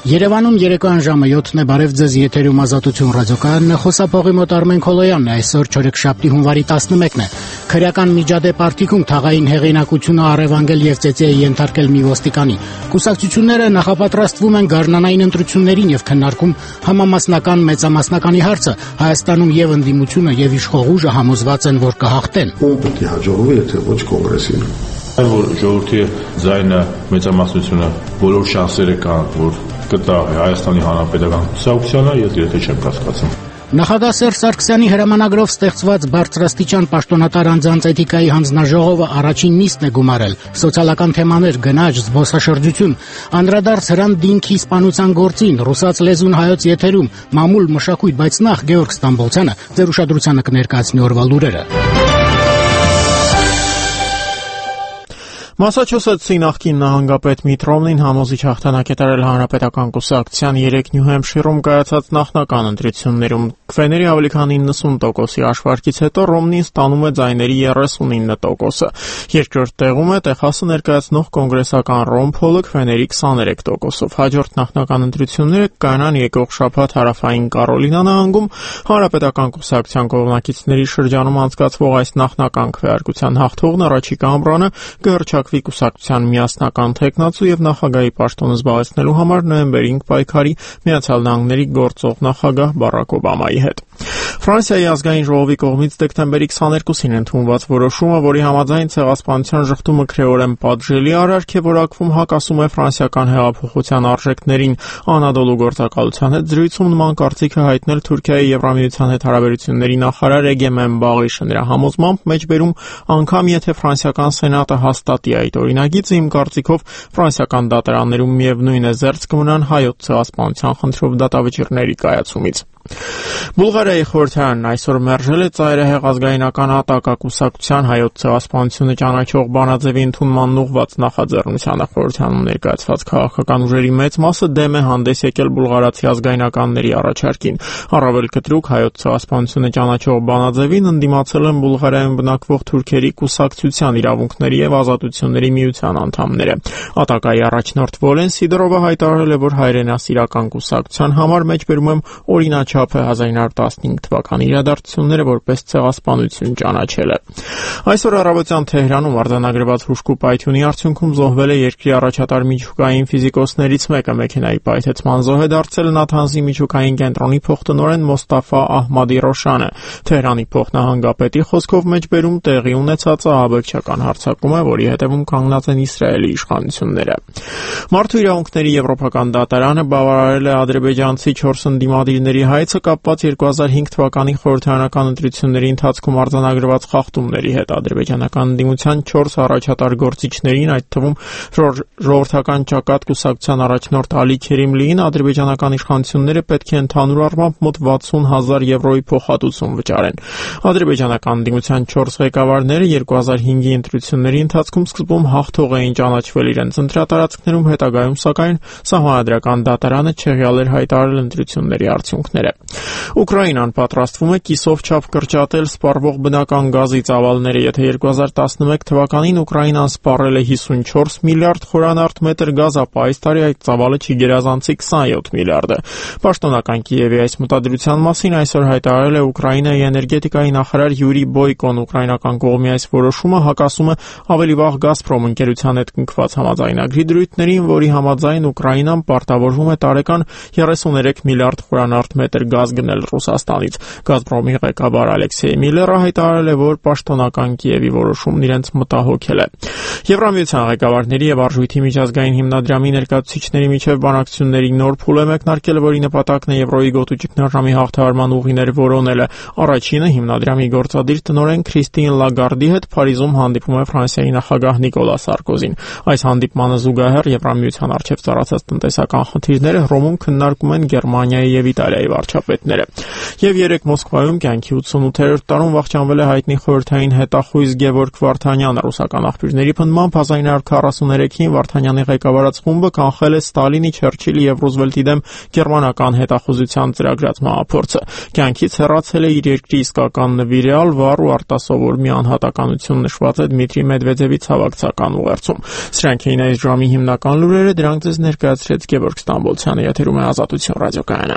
Երևանում երեկոյան ժամը 7-ն է, բարև ձեզ, եթերում Ազատություն ռադիոկայանն է, խոսափողի մոտ Արմեն Քոլոյանն է, այսօր չորեքշաբթի հունվարի 11-ն է։ Քրեական միջադեպ արտիքում թաղային հեղինակությունը առևանգել եւ ծեծեի ենթարկել մի ոստիկանի։ Կուսակցությունները նախապատրաստվում են գարնանային ընտրություններին եւ քննարկում համամասնական մեծամասնականի հարցը։ Հայաստանում եւ ընդդիմությունը եւ իշխող ուժը համոզված են, որ կհաղթեն։ Ում պետք է հաջողվի, եթե ոչ կոնգրեսին։ Որ ժողովրդի ձայնը մեծամասնությունը բոլոր շանսերը կան, որ կտա Հայաստանի Հանրապետական կուսակցությանը, ես իրոք չեմ կասկածում։ Նախագահ Սերժ Սարգսյանի հրամանագրով ստեղծված բարձրաստիճան պաշտոնատար անձանց էթիկայի հանձնաժողովը առաջին նիստն է գումարել։ Սոցիալական թեմաներ, գնաճ, զբոսաշրջություն, անդրադարձ Հրանտ-Դինքի սպանության գործին, ռուսաց լեզուն հայոց եթերում, մամուլ, մշակույթ, բայց նախ Գեորգ Ստամբոլցյանը ձեր ուշադրությանը կներկայացնի օրվա լուրերը։ Մասաչուսեթսի նախկին նահանգապետ Միթ Ռոմնին համոզիչ հաղթանակ է տարել Հանրապետական կուսակցության 3 Նյու Հեմփշիրում կայացած նախնական ընտրություններում։ Քվեների ավելի քան 90%-ի հաշվարկից հետո Ռոմնին ստանում է ձայների 39%-ը։ Երկրորդ տեղում է Տեխասը ներկայացնող կոնգրեսական Ռոն Փոլը քվեների 23%-ով։ Հաջորդ նախնական ընտրությունները կայանան եկող շաբաթ Հարավային Կարոլինա նահանգում։ Հանրապետական կուսակցության կողմնակիցների շրջանում անցկացվող այս նախնական քվեարկության հաղթողն առաջիկա ամռանը կհռչակվի կուսակցության միասնական թեկնածու եւ նախագահի պաշտոնը զբաղեցնելու համար նոյեմբերին կպայքարի Միացյալ Նահանգների գործող նախագահ Բարակ Օբամայի հետ։ Ֆրանսիայի ազգային ժողովի կողմից դեկտեմբերի 22-ին ընդունված որոշումը, որի համաձայն ցեղասպանության ժխտումը քրեորեն պատժելի արարք է որակվում, հակասում է ֆրանսիական հեղափոխության արժեքներին։ Անադոլու գործակալության հետ զրույցում նման կարծիքը հայտնել Թուրքիայի Եվրամիության հետ հարաբերությունների նախարար Էգեմեն Բաղիշը նրա համոզմամբ մեջբերում անգամ եթե ֆրանսիական սենատը հաստատի այդ օրինագիծը, իմ կարծիքով ֆրանսիական դատարաններում միևնույն է զերծ կմնան հայոց ցեղասպանության խնդրով դատավճիռների կայացումից։ Բուլղարիայի խորհրդարանն այսօր մերժել է ծայրահեղ ազգայնական ատակակուսակցության հայոց ցեղասպանությունը ճանաչող բանաձևի ընդունման ուղղված նախաձեռնությանը։ Խորհրդարանում ներկայացված քաղաքական ուժերի մեծ մասը դեմ է հանդես եկել բուլղարացի ազգայնականների առաջարկին։ Առավել կտրուկ հայոց ցեղասպանությունը ճանաչող բանաձևին ընդդիմացել են Բուլղարիայում բնակվող թուրքերի կուսակցության իրավունքների եւ ազատությունների միության անդամները։ Ատակայի առաջնորդ Վոլեն Սիդորովը հայտարարել է, որ հայրենասիրական կուսակցության համար մեջբերում եմ օրինաչափ է 1915 թվականի իրադարձությունները որպես ցեղասպանություն ճանաչելը։ Այսօր առավոտյան Թեհրանում արձանագրված հուժկու պայթյունի արդյունքում զոհվել է երկրի առաջատար միջուկային ֆիզիկոսներից մեկը։ Մեքենայի պայթեցման զոհ է դարձել Նաթանզի միջուկային կենտրոնի փոխտնօրեն Մոստաֆա Ահմադի Ռոշանը։ Թեհրանի փոխնահանգապետի խոսքով մեջբերում տեղի ունեցածը ահաբեկչական հարձակում է, որի հետևում կանգնած են Իսրայելի իշխանությունները։ Մարդու իրավունքների եվրոպական դատարանը բավարարել է ադրբեջանցի 4 ընդդիմադիրների հայցը կապված 2005 թվականի խորհրդարանական ընտրությունների ընթացքում արձանագրված խախտումների հետ։ Ադրբեջանական ընդդիմության 4 առաջատար գործիչներին, այդ թվում ժողովրդական ճակատ կուսակցության առաջնորդ Ալի Քերիմլիին, ադրբեջանական իշխանությունները պետք է ընդհանուր առմամբ մոտ 60,000 եվրոյի փոխհատուցում վճարեն։ Ադրբեջանական ընդդիմության 4 ղեկավարները 2005-ի ընտրությունների ընթացքում սկզբում հաղթող էին ճանաչվել իրենց ընտրատարածքներում, հետագայում սակայն սահմանադրական դատարանը չեղյալ էր հայտարարել ընտրությունների արդյունքները։ Ուկրաինան պատրաստվում է կիսով չափ կրճատել սպառվող բնական գազի ծավալները։ Եթե 2011 թվականին Ուկրաինան սպառել է 54 միլիարդ խորանարդ մետր գազ, ապա այս տարի այդ ծավալը չի գերազանցի 27 միլիարդը։ Պաշտոնական Կիևի այս մտադրության մասին այսօր հայտարարել է Ուկրաինայի էներգետիկայի նախարար Յուրի Բոյկոն։ Ուկրաինական կողմի այս որոշումը հակասում է ավելի վաղ Գազպրոմ ընկերության հետ կնքված համաձայնագրի դրույթներին, որի համաձայն Ուկրաինան պարտավորվում է տարեկան 33 միլիարդ խորանարդ մետր գազ գնել Ռուսաստանից։ Գազպրոմի ղեկավար Ալեքսեյ Միլլերը հայտարարել է, որ պաշտոնական Կիևի որոշումն իրենց մտահոգել է։ Եվրամիության ղեկավարների եւ Արժույթի միջազգային հիմնադրամի ներկայացուցիչների միջև բանակցությունների նոր փուլ է մեկնարկել, որի նպատակն է Եվրոյի գոտու ճգնաժամի հաղթահարման ուղիներ որոնելը։ Առաջինը հիմնադրամի գործադիր տնօրեն Քրիստին Լագարդի հետ Փարիզում հանդիպում է Ֆրանսիայի նախագահ Նիկոլա Սարկոզին։ Այս հանդիպմանը զուգահեռ Եվրամիության առջև ծառացած տնտեսական խնդիրները Հռոմում քննարկում են Գերմանիայի եւ Իտալիայի վարչապետները։ վարչապետները։ Եվ երեք Մոսկվայում կյանքի 88-րդ տարում վախճանվել է հայտնի խորհրդային հետախույզ Գևորգ Վարդանյանը։ Ռուսական աղբյուրների պնդմամբ 1943-ին Վարդանյանի ղեկավարած խումբը կանխել է Ստալինի, Չերչիլի եւ Ռուզվելտի դեմ գերմանական հետախուզության ծրագրած մահափորձը։ Կյանքից հեռացել է իր երկրի իսկական նվիրյալ, վառ ու արտասովոր մի անհատականություն նշված է Դմիտրի Մեդվեդևի ցավակցական ուղերձում։ Սրանք էին այս ժամի հիմնական լուրերը, դրանք ձեզ ներկայացրեց Գևորգ Ստամբոլցյանը, եթերում է Ազատություն ռադիոկայանը։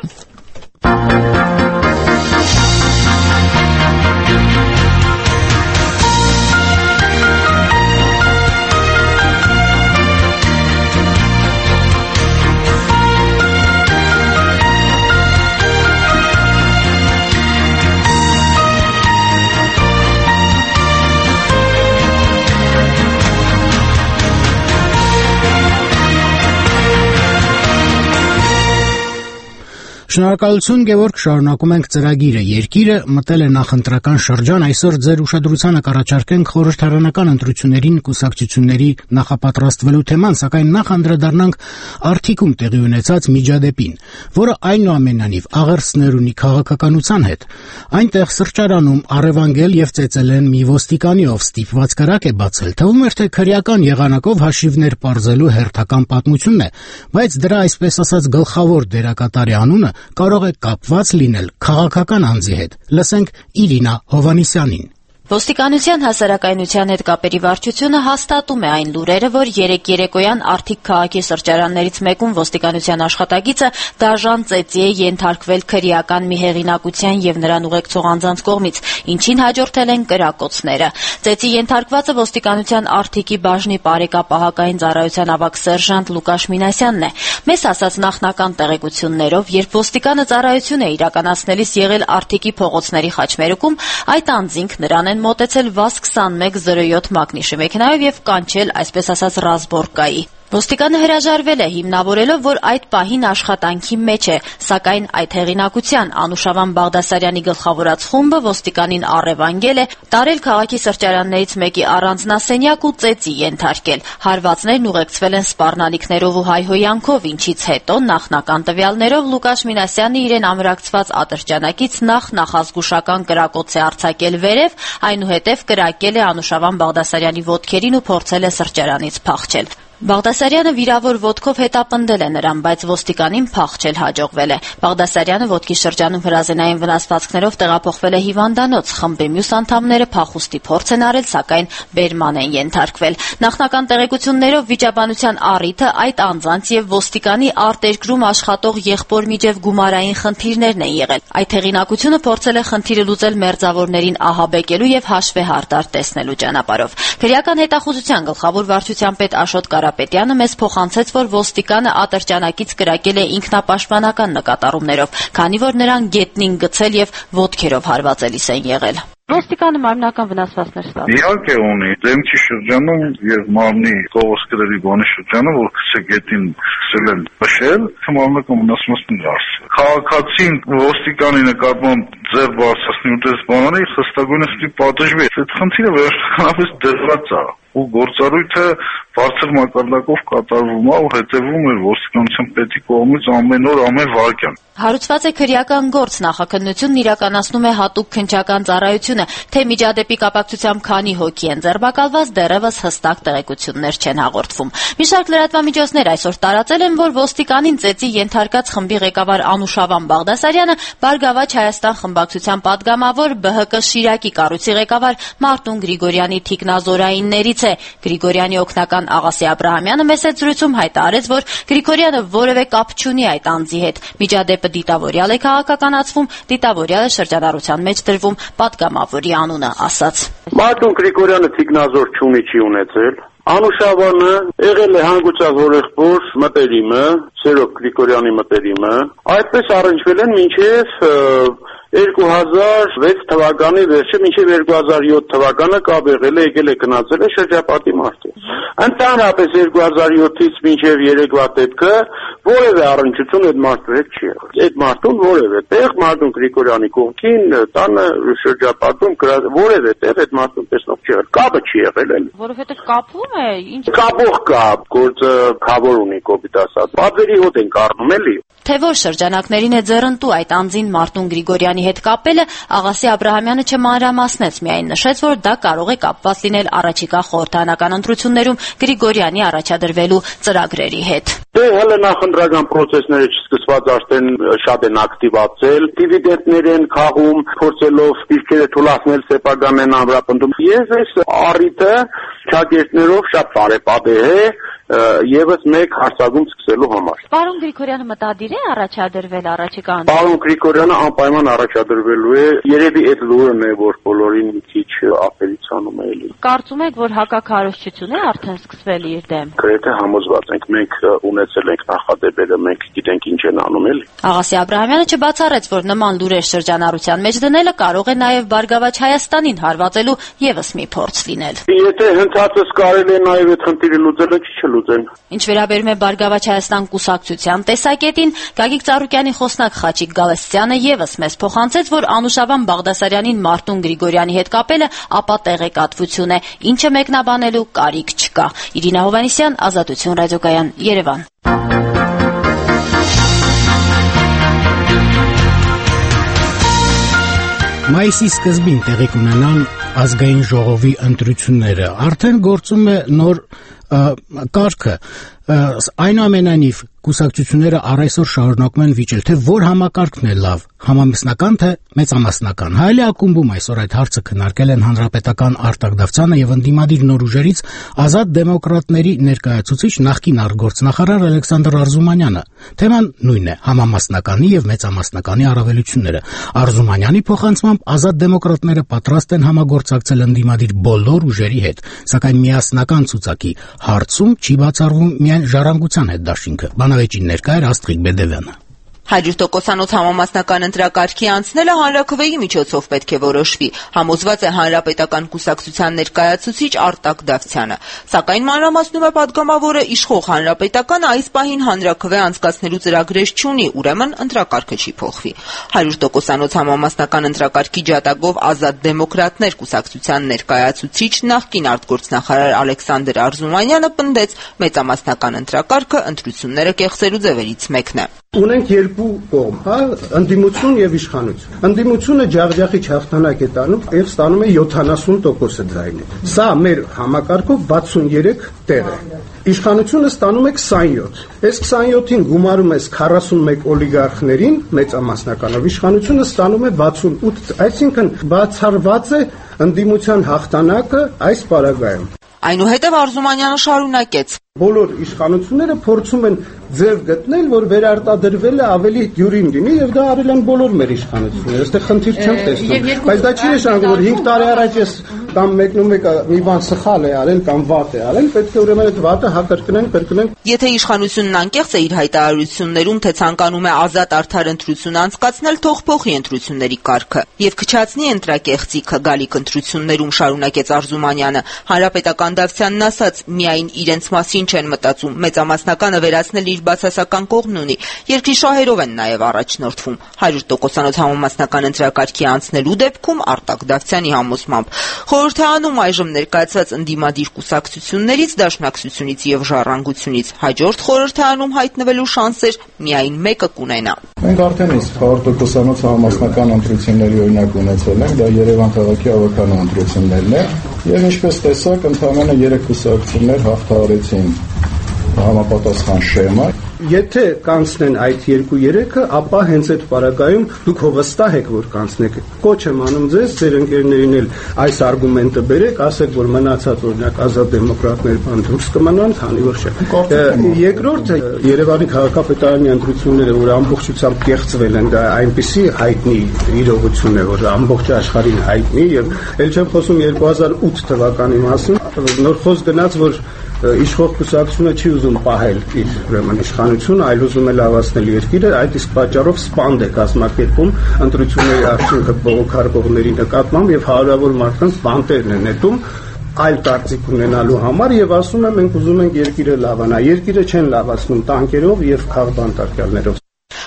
Շնորհակալություն Գևորգ, շարունակում ենք ծրագիրը։ Երկիրը մտել է նախընտրական շրջան, այսօր ձեր ուշադրությանը կառաջարկենք խորհրդարանական ընտրություններին կուսակցությունների նախապատրաստվելու թեման, սակայն նախ անդրադառնանք Արթիկում տեղի ունեցած միջադեպին, որը այնուամենայնիվ աղերսներ ունի քաղաքականության հետ։ Այնտեղ սրճարանում առևանգել եւ ծեծել են մի ոստիկանի, ով ստիպված կրակ է բացել։ Թվում էր, թե քրեական եղանակով հաշիվներ պարզելու հերթական պատմությունն է, բայց դրա այսպես ասած գլխավոր դերակատարի անունը կարող է կապված լինել քաղաքական անձի հետ։ Լսենք Իրինա Հովանիսյանին։ Ոստիկանության հասարակայնության հետ կապերի վարչությունը հաստատում է այն լուրերը, որ երեկ երեկոյան Արթիկ քաղաքի սրճարաններից մեկում ոստիկանության աշխատակիցը դաժան ծեծի է ենթարկվել քրեական մի հեղինակության եւ նրան ուղեկցող անձանց կողմից, ինչին հաջորդել են կրակոցները։ Ծեծի ենթարկվածը ոստիկանության Արթիկի բաժնի պարեկապահական ծառայության ավագ սերժանտ Լուկաշ Մինասյանն է։ Մեզ ասած նախնական տեղեկություններով, երբ ոստիկանը ծառայություն է իրականացնելիս եղել Արթիկի փողոցների խաչմերուկում, այդ անձինք նրան մոտեցել VAZ-2107 մագնիշի մեքենայով եւ կանչել, այսպես ասած, ռազբորկայի։ Ոստիկանը հրաժարվել է, հիմնավորելով, որ այդ պահին աշխատանքի մեջ է, սակայն այդ հեղինակության Անուշավան Բաղդասարյանի գլխավորած խումբը ոստիկանին առևանգել է, տարել քաղաքի սրճարաններից մեկի առանձնասենյակ ու ծեծի ենթարկել։ Հարվածներն ուղեկցվել են սպառնալիքներով ու հայհոյանքով, ինչից հետո նախնական տվյալներով Լուկաշ Մինասյանը իրեն ամրակցված ատրճանակից նախազգուշական կրակոց է արձակել վերև, այնուհետև կրակել է Անուշավան Բաղդասարյանի ոտքերին ու փորձել է սրճարանից փախչել։ Բաղդասարյանը վիրավոր ոտքով հետապնդել է նրան, բայց ոստիկանին փախչել հաջողվել է։ Բաղդասարյանը ոտքի շրջանում հրազենային վնասվածքներով տեղափոխվել է հիվանդանոց, խմբի մյուս անդամները փախուստի փորձ են արել, սակայն բերման են ենթարկվել։ Նախնական տեղեկություններով վիճաբանության առիթը այդ անձանց եւ ոստիկանի արտերկրում աշխատող եղբոր միջև գումարային խնդիրներն են եղել։ Այդ հեղինակությունը փորձել է խնդիրը լուծել մերձավորներին ահաբեկելու եւ հաշվեհարդար տեսնելու ճանապարհով։ Քրեական հետախուզության գլխավոր վարչության պետ Աշոտ Կարապետյանը մեզ փոխանցեց, որ ոստիկանը ատրճանակից կրակել է ինքնապաշտպանական նկատառումներով, քանի որ նրան գետնին գցել եւ ոտքերով հարվածելիս են եղել։ Ոստիկանը մարմնական վնասվածքներ ստացել։ Իհարկե ունի, դեմքի շրջանում եւ մարմնի կողոսկրերի բանի շրջանում, որ քսեգետին սկսել են փշել, մարմնական վնասվածքներ արել։ Քաղաքացին ոստիկանի նկատմամբ ձեռ բարձրացնի ուտես բանանի խստագույնս պատժվի։ Այդ խնդիրը վերջնականապես դրված է ու գործառույթը բարձր մակարդակով կատարվում է ու հետևում է ոստիկանության պետի կողմից ամեն օր, ամեն վայրկյան։ Հարուցված է քրեական գործ, նախաքննությունն իրականացնում է հատուկ քննչական ծառայությունը, թե միջադեպի կապակցությամբ քանի հոգի են ձերբակալված, դեռևս հստակ տեղեկություններ չեն հաղորդվում։ Մի շարք լրատվամիջոցներ այսօր տարածել են, որ ոստիկանին ծեծի ենթարկած խմբի ղեկավար Անուշավան Բաղդասարյանը Բարգավաճ Հայաստան խմբակցության պատգամավոր ԲՀԿ Շիրակի կառույցի ղեկավար Մարտուն Գրիգորյանի թիկնազորայիններից է։ Գրիգորյանի օգնական Աղասի Աբրահամյանը մեծ զրույցում հայտարարեց, որ Գրիգորյանը որևէ կապ չունի այդ անձի հետ։ Միջադեպը դիտավորյալ է քաղաքականացվում, դիտավորյալը շրջանառության մեջ դրվում, պատգամավորի անունը ասաց։ Մարտուն Գրիգորյանը թիկնազոր չունի, չի ունեցել։ Անուշավանը եղել է հանգուցած օրեղբոր մտերիմը, Սերոբ Գրիգորյանի մտերիմը, այդպես առնչվել են մինչև 2006 թվականի վերջը մինչև 2007 թվականը կապ եղել է, եկել է գնացել է շրջապատի մարդը։ Ընդհանրապես 2007-ից մինչև երեկվա դեպքը որևէ առնչություն այդ մարդու հետ չի եղել։ Այդ մարդուն որևէ տեղ Մարտուն Գրիգորյանի կողքին տանը շրջապատում որևէ տեղ այդ մարդուն տեսնող չի եղել։ Կապը չի եղել էլ։ Որովհետև կապում է, ինչ կապող կապ, գործը խավոր ունի կոպիտ ասած։ Պատվերի ավելի հոտ ենք առնում էլի։ Թե որ շրջանակներին է ձեռնտու այդ անձին Մարտուն Գրիգորյանի հետ կապելը, Աղասի Աբրահամյանը չմանրամասնեց, միայն նշեց, որ դա կարող է կապված լինել առաջիկա խորհրդարանական ընտրություններում Գրիգորյանի առաջադրվելու ծրագրերի հետ։ Դե հələ նախընտրական process-ները չսկսված արդեն շատ են ակտիվացել, դիվիդենտներ են քաղում, փորձելով դիրքերը թույլատնել սեփականեն ամրապնդում։ Եվ այս առիթը շագերտներով շատ բարեպատեհ է եւս մեկ հարցակում սկսելու համար։ Պարոն Գրիգորյանը մտադիր է առաջադրվել առաջիկա Պարոն Գրիգորյանը անպայման առաջադրվելու է, երևի այդ լուրն է, որ բոլորին մի քիչ ապերիցանում է էլի։ Կարծում եք, որ հակաքարոզչություն է արդեն սկսվել իր դեմ։ Գրեթե համոզված ենք, մենք ունեցել ենք նախադեպերը, մենք գիտենք ինչ են անում էլի։ Աղասի Աբրահամյանը չբացառեց, որ նման լուրեր շրջանառության մեջ դնելը կարող է նաև Բարգավաճ Հայաստանին հարվածելու եւս մի փորձ լինել։ Եթե հնդածս կարելի է նաև այդ խնդիրը լուծելը չլուծեն։ Ինչ վերաբերում է Բարգավաճ Հայաստան կուսակցության տեսակետին, Գագիկ Ծառուկյանի խոսնակ Խաչիկ Գալստյանը եւս մեզ փոխանցեց, որ Անուշաբան Բաղդասարյանին Մարտուն Գրիգորյանի հետ կապելը ապա տեղեկատվություն է, ինչը մեկնաբանելու կարիք չկա։ Իրինա Հովհաննիսյան, Ազատություն ռադիոկայան, Երևան։ Մայիսի սկզբին տեղի կունենան ազգային ժողովի ընտրությունները։ Արդեն գործում է նոր կարգը։ Այնուամենայնիվ կուսակցությունները առայսօր շարունակում են վիճել, թե որ համակարգն է լավ, համամասնական թե մեծամասնական։ Հայելի ակումբում այսօր այդ հարցը քննարկել են հանրապետական Արտակ Դավթյանը եւ ընդդիմադիր նոր ուժերից Ազատ դեմոկրատների ներկայացուցիչ նախկին արտգործնախարար Ալեքսանդր Արզումանյանը։ Թեման նույնն է՝ համամասնականի եւ մեծամասնականի առավելությունները։ Արզումանյանի փոխանցմամբ Ազատ դեմոկրատները պատրաստ են համագործակցել ընդդիմադիր բոլոր ուժերի հետ, սակայն միասնական ցուցակի հարցում չի բացառվում միայն ժառանգության հետ դաշինքը։ Բանավեճին ներկա էր Աստղիկ Բեդևյանը։ 100%-անոց համամասնական ընտրակարգի անցնելը հանրաքվեի միջոցով պետք է որոշվի, համոզված է հանրապետական կուսակցության ներկայացուցիչ Արտակ Դավթյանը։ Սակայն մանրամասնում է պատգամավորը, իշխող հանրապետականը այս պահին հանրաքվե անցկացնելու ծրագրեր չունի, ուրեմն ընտրակարգը չի փոխվի։ 100%-անոց համամասնական ընտրակարգի ջատագով Ազատ դեմոկրատներ կուսակցության ներկայացուցիչ նախկին արտգործնախարար Ալեքսանդր Արզումանյանը պնդեց, մեծամասնական ընտրակարգը ընտրությունները կեղծելու ձևերից մեկն է։ Ունենք երկու կողմ, ընդդիմություն եւ իշխանություն։ Ընդդիմությունը ջախջախի հաղթանակ է տանում եւ ստանում է 70% ձայնը։ Սա մեր համակարգով 63 տեղ է։ Իշխանությունը ստանում է 27։ Այս 27-ին գումարում ես 41 օլիգարխներին մեծամասնականով, իշխանությունը ստանում է 68, այսինքն բացառված է ընդդիմության հաղթանակը այս պարագայում։ Այնուհետև Արզումանյանը շարունակեց. Բոլոր իշխանությունները փորձում են ձև գտնել, որ վերարտադրվելը ավելի դյուրին լինի եւ դա արել են բոլոր մեր իշխանությունները։ Այստեղ խնդիր չեմ տեսնում։ Բայց դա չի նշանակում, որ 5 տարի առաջ ես կամ մեկը մի բան սխալ է արել կամ վատ է արել, պետք է ուրեմն այդ վատը կրկնեն։ Եթե իշխանությունն անկեղծ է իր հայտարարություններում, թե ցանկանում է ազատ արդար ընտրություն անցկացնել, թող փոխի ընտրությունների կարգը եւ քչացնի ընտրակեղծիքը գալիք ընտրություններում, շարունակեց Արզումանյանը։ Հանրապետական Դավթյանն ասաց, միայն իրենց մասին չեն մտածում, մեծամասնականը վերացնել իր բացասական կողմն ունի, երկրի շահերով են նաև առաջնորդվում։ 100%-անոց համամասնական ընտրակարգի անցնելու դեպքում Արտակ Դավթյանի համոզմամբ խորհրդարանում այժմ ներկայացված ընդդիմադիր կուսակցություններից, դաշնակցությունից եւ ժառանգությունից հաջորդ խորհրդարանում հայտնվելու շանսեր միայն մեկը կունենա։ Մենք արդեն իսկ 100%-անոց համամասնական ընտրությունների օրինակ ունեցել ենք, դա Երևան քաղաքի ավականու ընտրություններն են, եւ ինչպես տեսակ, ընդհանրապես 3 կուսակցություններ հաղթահարեցին համապատասխան շեմա։ Եթե կանցնեն այդ 2-3-ը, ապա հենց այդ պարագայում դուք վստահ եք, որ կանցնեք։ Կոչ եմ անում ձեզ, ձեր ընկերներին էլ այս արգումենտը բերեք, ասեք, որ մնացած օրինակ ազատ դեմոկրատներ դուրս կմնան, քանի որ չէ։ Երկրորդը Երևանի քաղաքապետարանի ընտրությունները, որ ամբողջությամբ կեղծվել են, դա այնպիսի հայտնի իրողություն է, որ ամբողջ աշխարհին հայտնի եւ ել չեմ խոսում 2008 թվականի մասին, նոր խոսք գնաց, որ իշխող կուսակցությունը չի ուզում պահել իր ուրեմն իշխանությունը, այլ ուզում է լավացնել երկիրը, այդ իսկ պատճառով սպանդ է կազմակերպում ընտրությունների արդյունքը բողոքարկողների նկատմամբ եւ հարյուրավոր մարդկանց բանտերն է նետում այլ կարծիք ունենալու համար եւ ասում են մենք ուզում ենք երկիրը լավանա, երկիրը չեն լավացնում տանկերով եւ քաղբանտարկյալներով։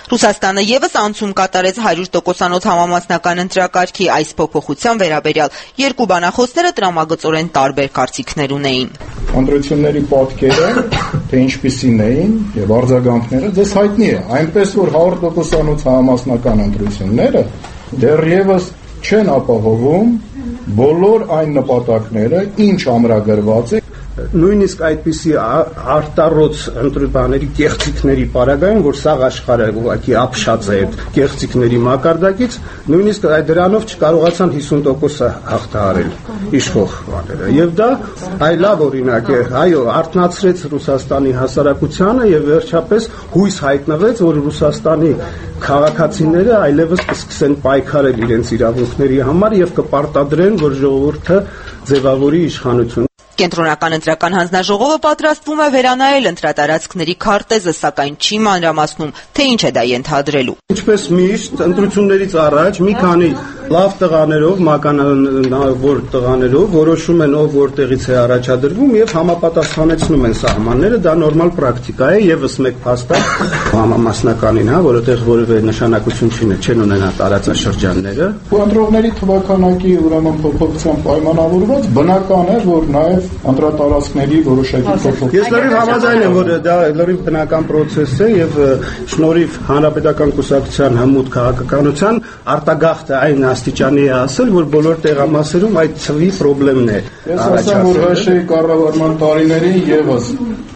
Ռուսաստանը եւս անցում կատարեց 100%-անոց համամասնական ընտրակարգի այս փոփոխության վերաբերյալ երկու բանախոսները տրամագծորեն տարբեր կարծիքներ ունեին։ Ընտրությունների պատկերը, թե ինչպիսին էին եւ արձագանքները ձեզ հայտնի է, այնպես որ 100%-անոց համամասնական ընտրությունները դեռևս չեն ապահովում բոլոր այն նպատակները, ինչ ամրագրված է նույնիսկ այդպիսի արտառոց ընտրությունների կեղծիքների պարագայում, որ սաղ աշխարհը ուղղակի ապշած է այդ կեղծիքների մակարդակից, նույնիսկ դրանով չկարողացան 50%-ը հաղթահարել իշխող բաները։ Եվ դա լավ օրինակ է, այո, արթնացրեց Ռուսաստանի հասարակությանը եւ վերջապես հույս հայտնվեց, որ Ռուսաստանի քաղաքացիները այլևս կսկսեն պայքարել իրենց իրավունքների համար եւ կպարտադրեն, որ ժողովուրդը ձևավորի իշխանություն։ Կենտրոնական ընտրական հանձնաժողովը պատրաստվում է վերանայել ընտրատարածքների քարտեզը, սակայն չի մանրամասնում, թե ինչ է դա ենթադրելու։ Ինչպես միշտ, ընտրություններից առաջ մի քանի լավ տղաներով, մականավոր տղաներով որոշում են ով որտեղից է առաջադրվում եւ համապատասխանեցնում են սահմանները, դա նորմալ պրակտիկա է, եւս մեկ փաստակ համամասնականին, որովհետեւ որևէ նշանակություն չեն ունենա տարածաշրջանները։ Ընտրողների թվականակի ուրեմն փոփոխության պայմանավորված բնական է, որ նաեւ ընտրատարածքների որոշակի փոփոխություն։ Ես լրիվ համաձայն եմ, որ դա լրիվ բնական process է եւ շնորհիվ Հանրապետական կուսակցության հմուտ քաղաքականության արտագաղթը այն աստիճանի է ասել, որ բոլոր տեղամասերում այդ ցվի խնդիրն է։ Ես ասեմ, որ ՀՇ-ի կառավարման տարիներին եւս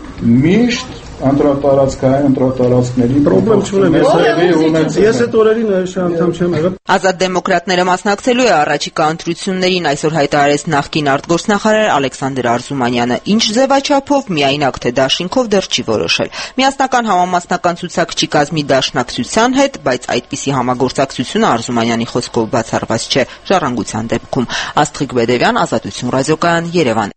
միշտ ընտրատարածքների խնդրեմ չունեմ, ես այդ օրերին անդամ չեմ եղել։ Ազատ դեմոկրատները մասնակցելու է առաջիկա ընտրություններին, այսօր հայտարարեց նախկին արտգործնախարար Ալեքսանդր Արզումանյանը, ինչ ձևաչափով, միայնակ թե դաշինքով դեռ չի որոշել։ Միասնական համամասնական ցուցակցի կազմի դաշնակցության հետ, բայց այդպիսի համագործակցությունը Արզումանյանի խոսքով բացառված չէ ժառանգության դեպքում։ Աստղիկ Բեդևյան, Ազատություն ռադիոկայան, Երևան։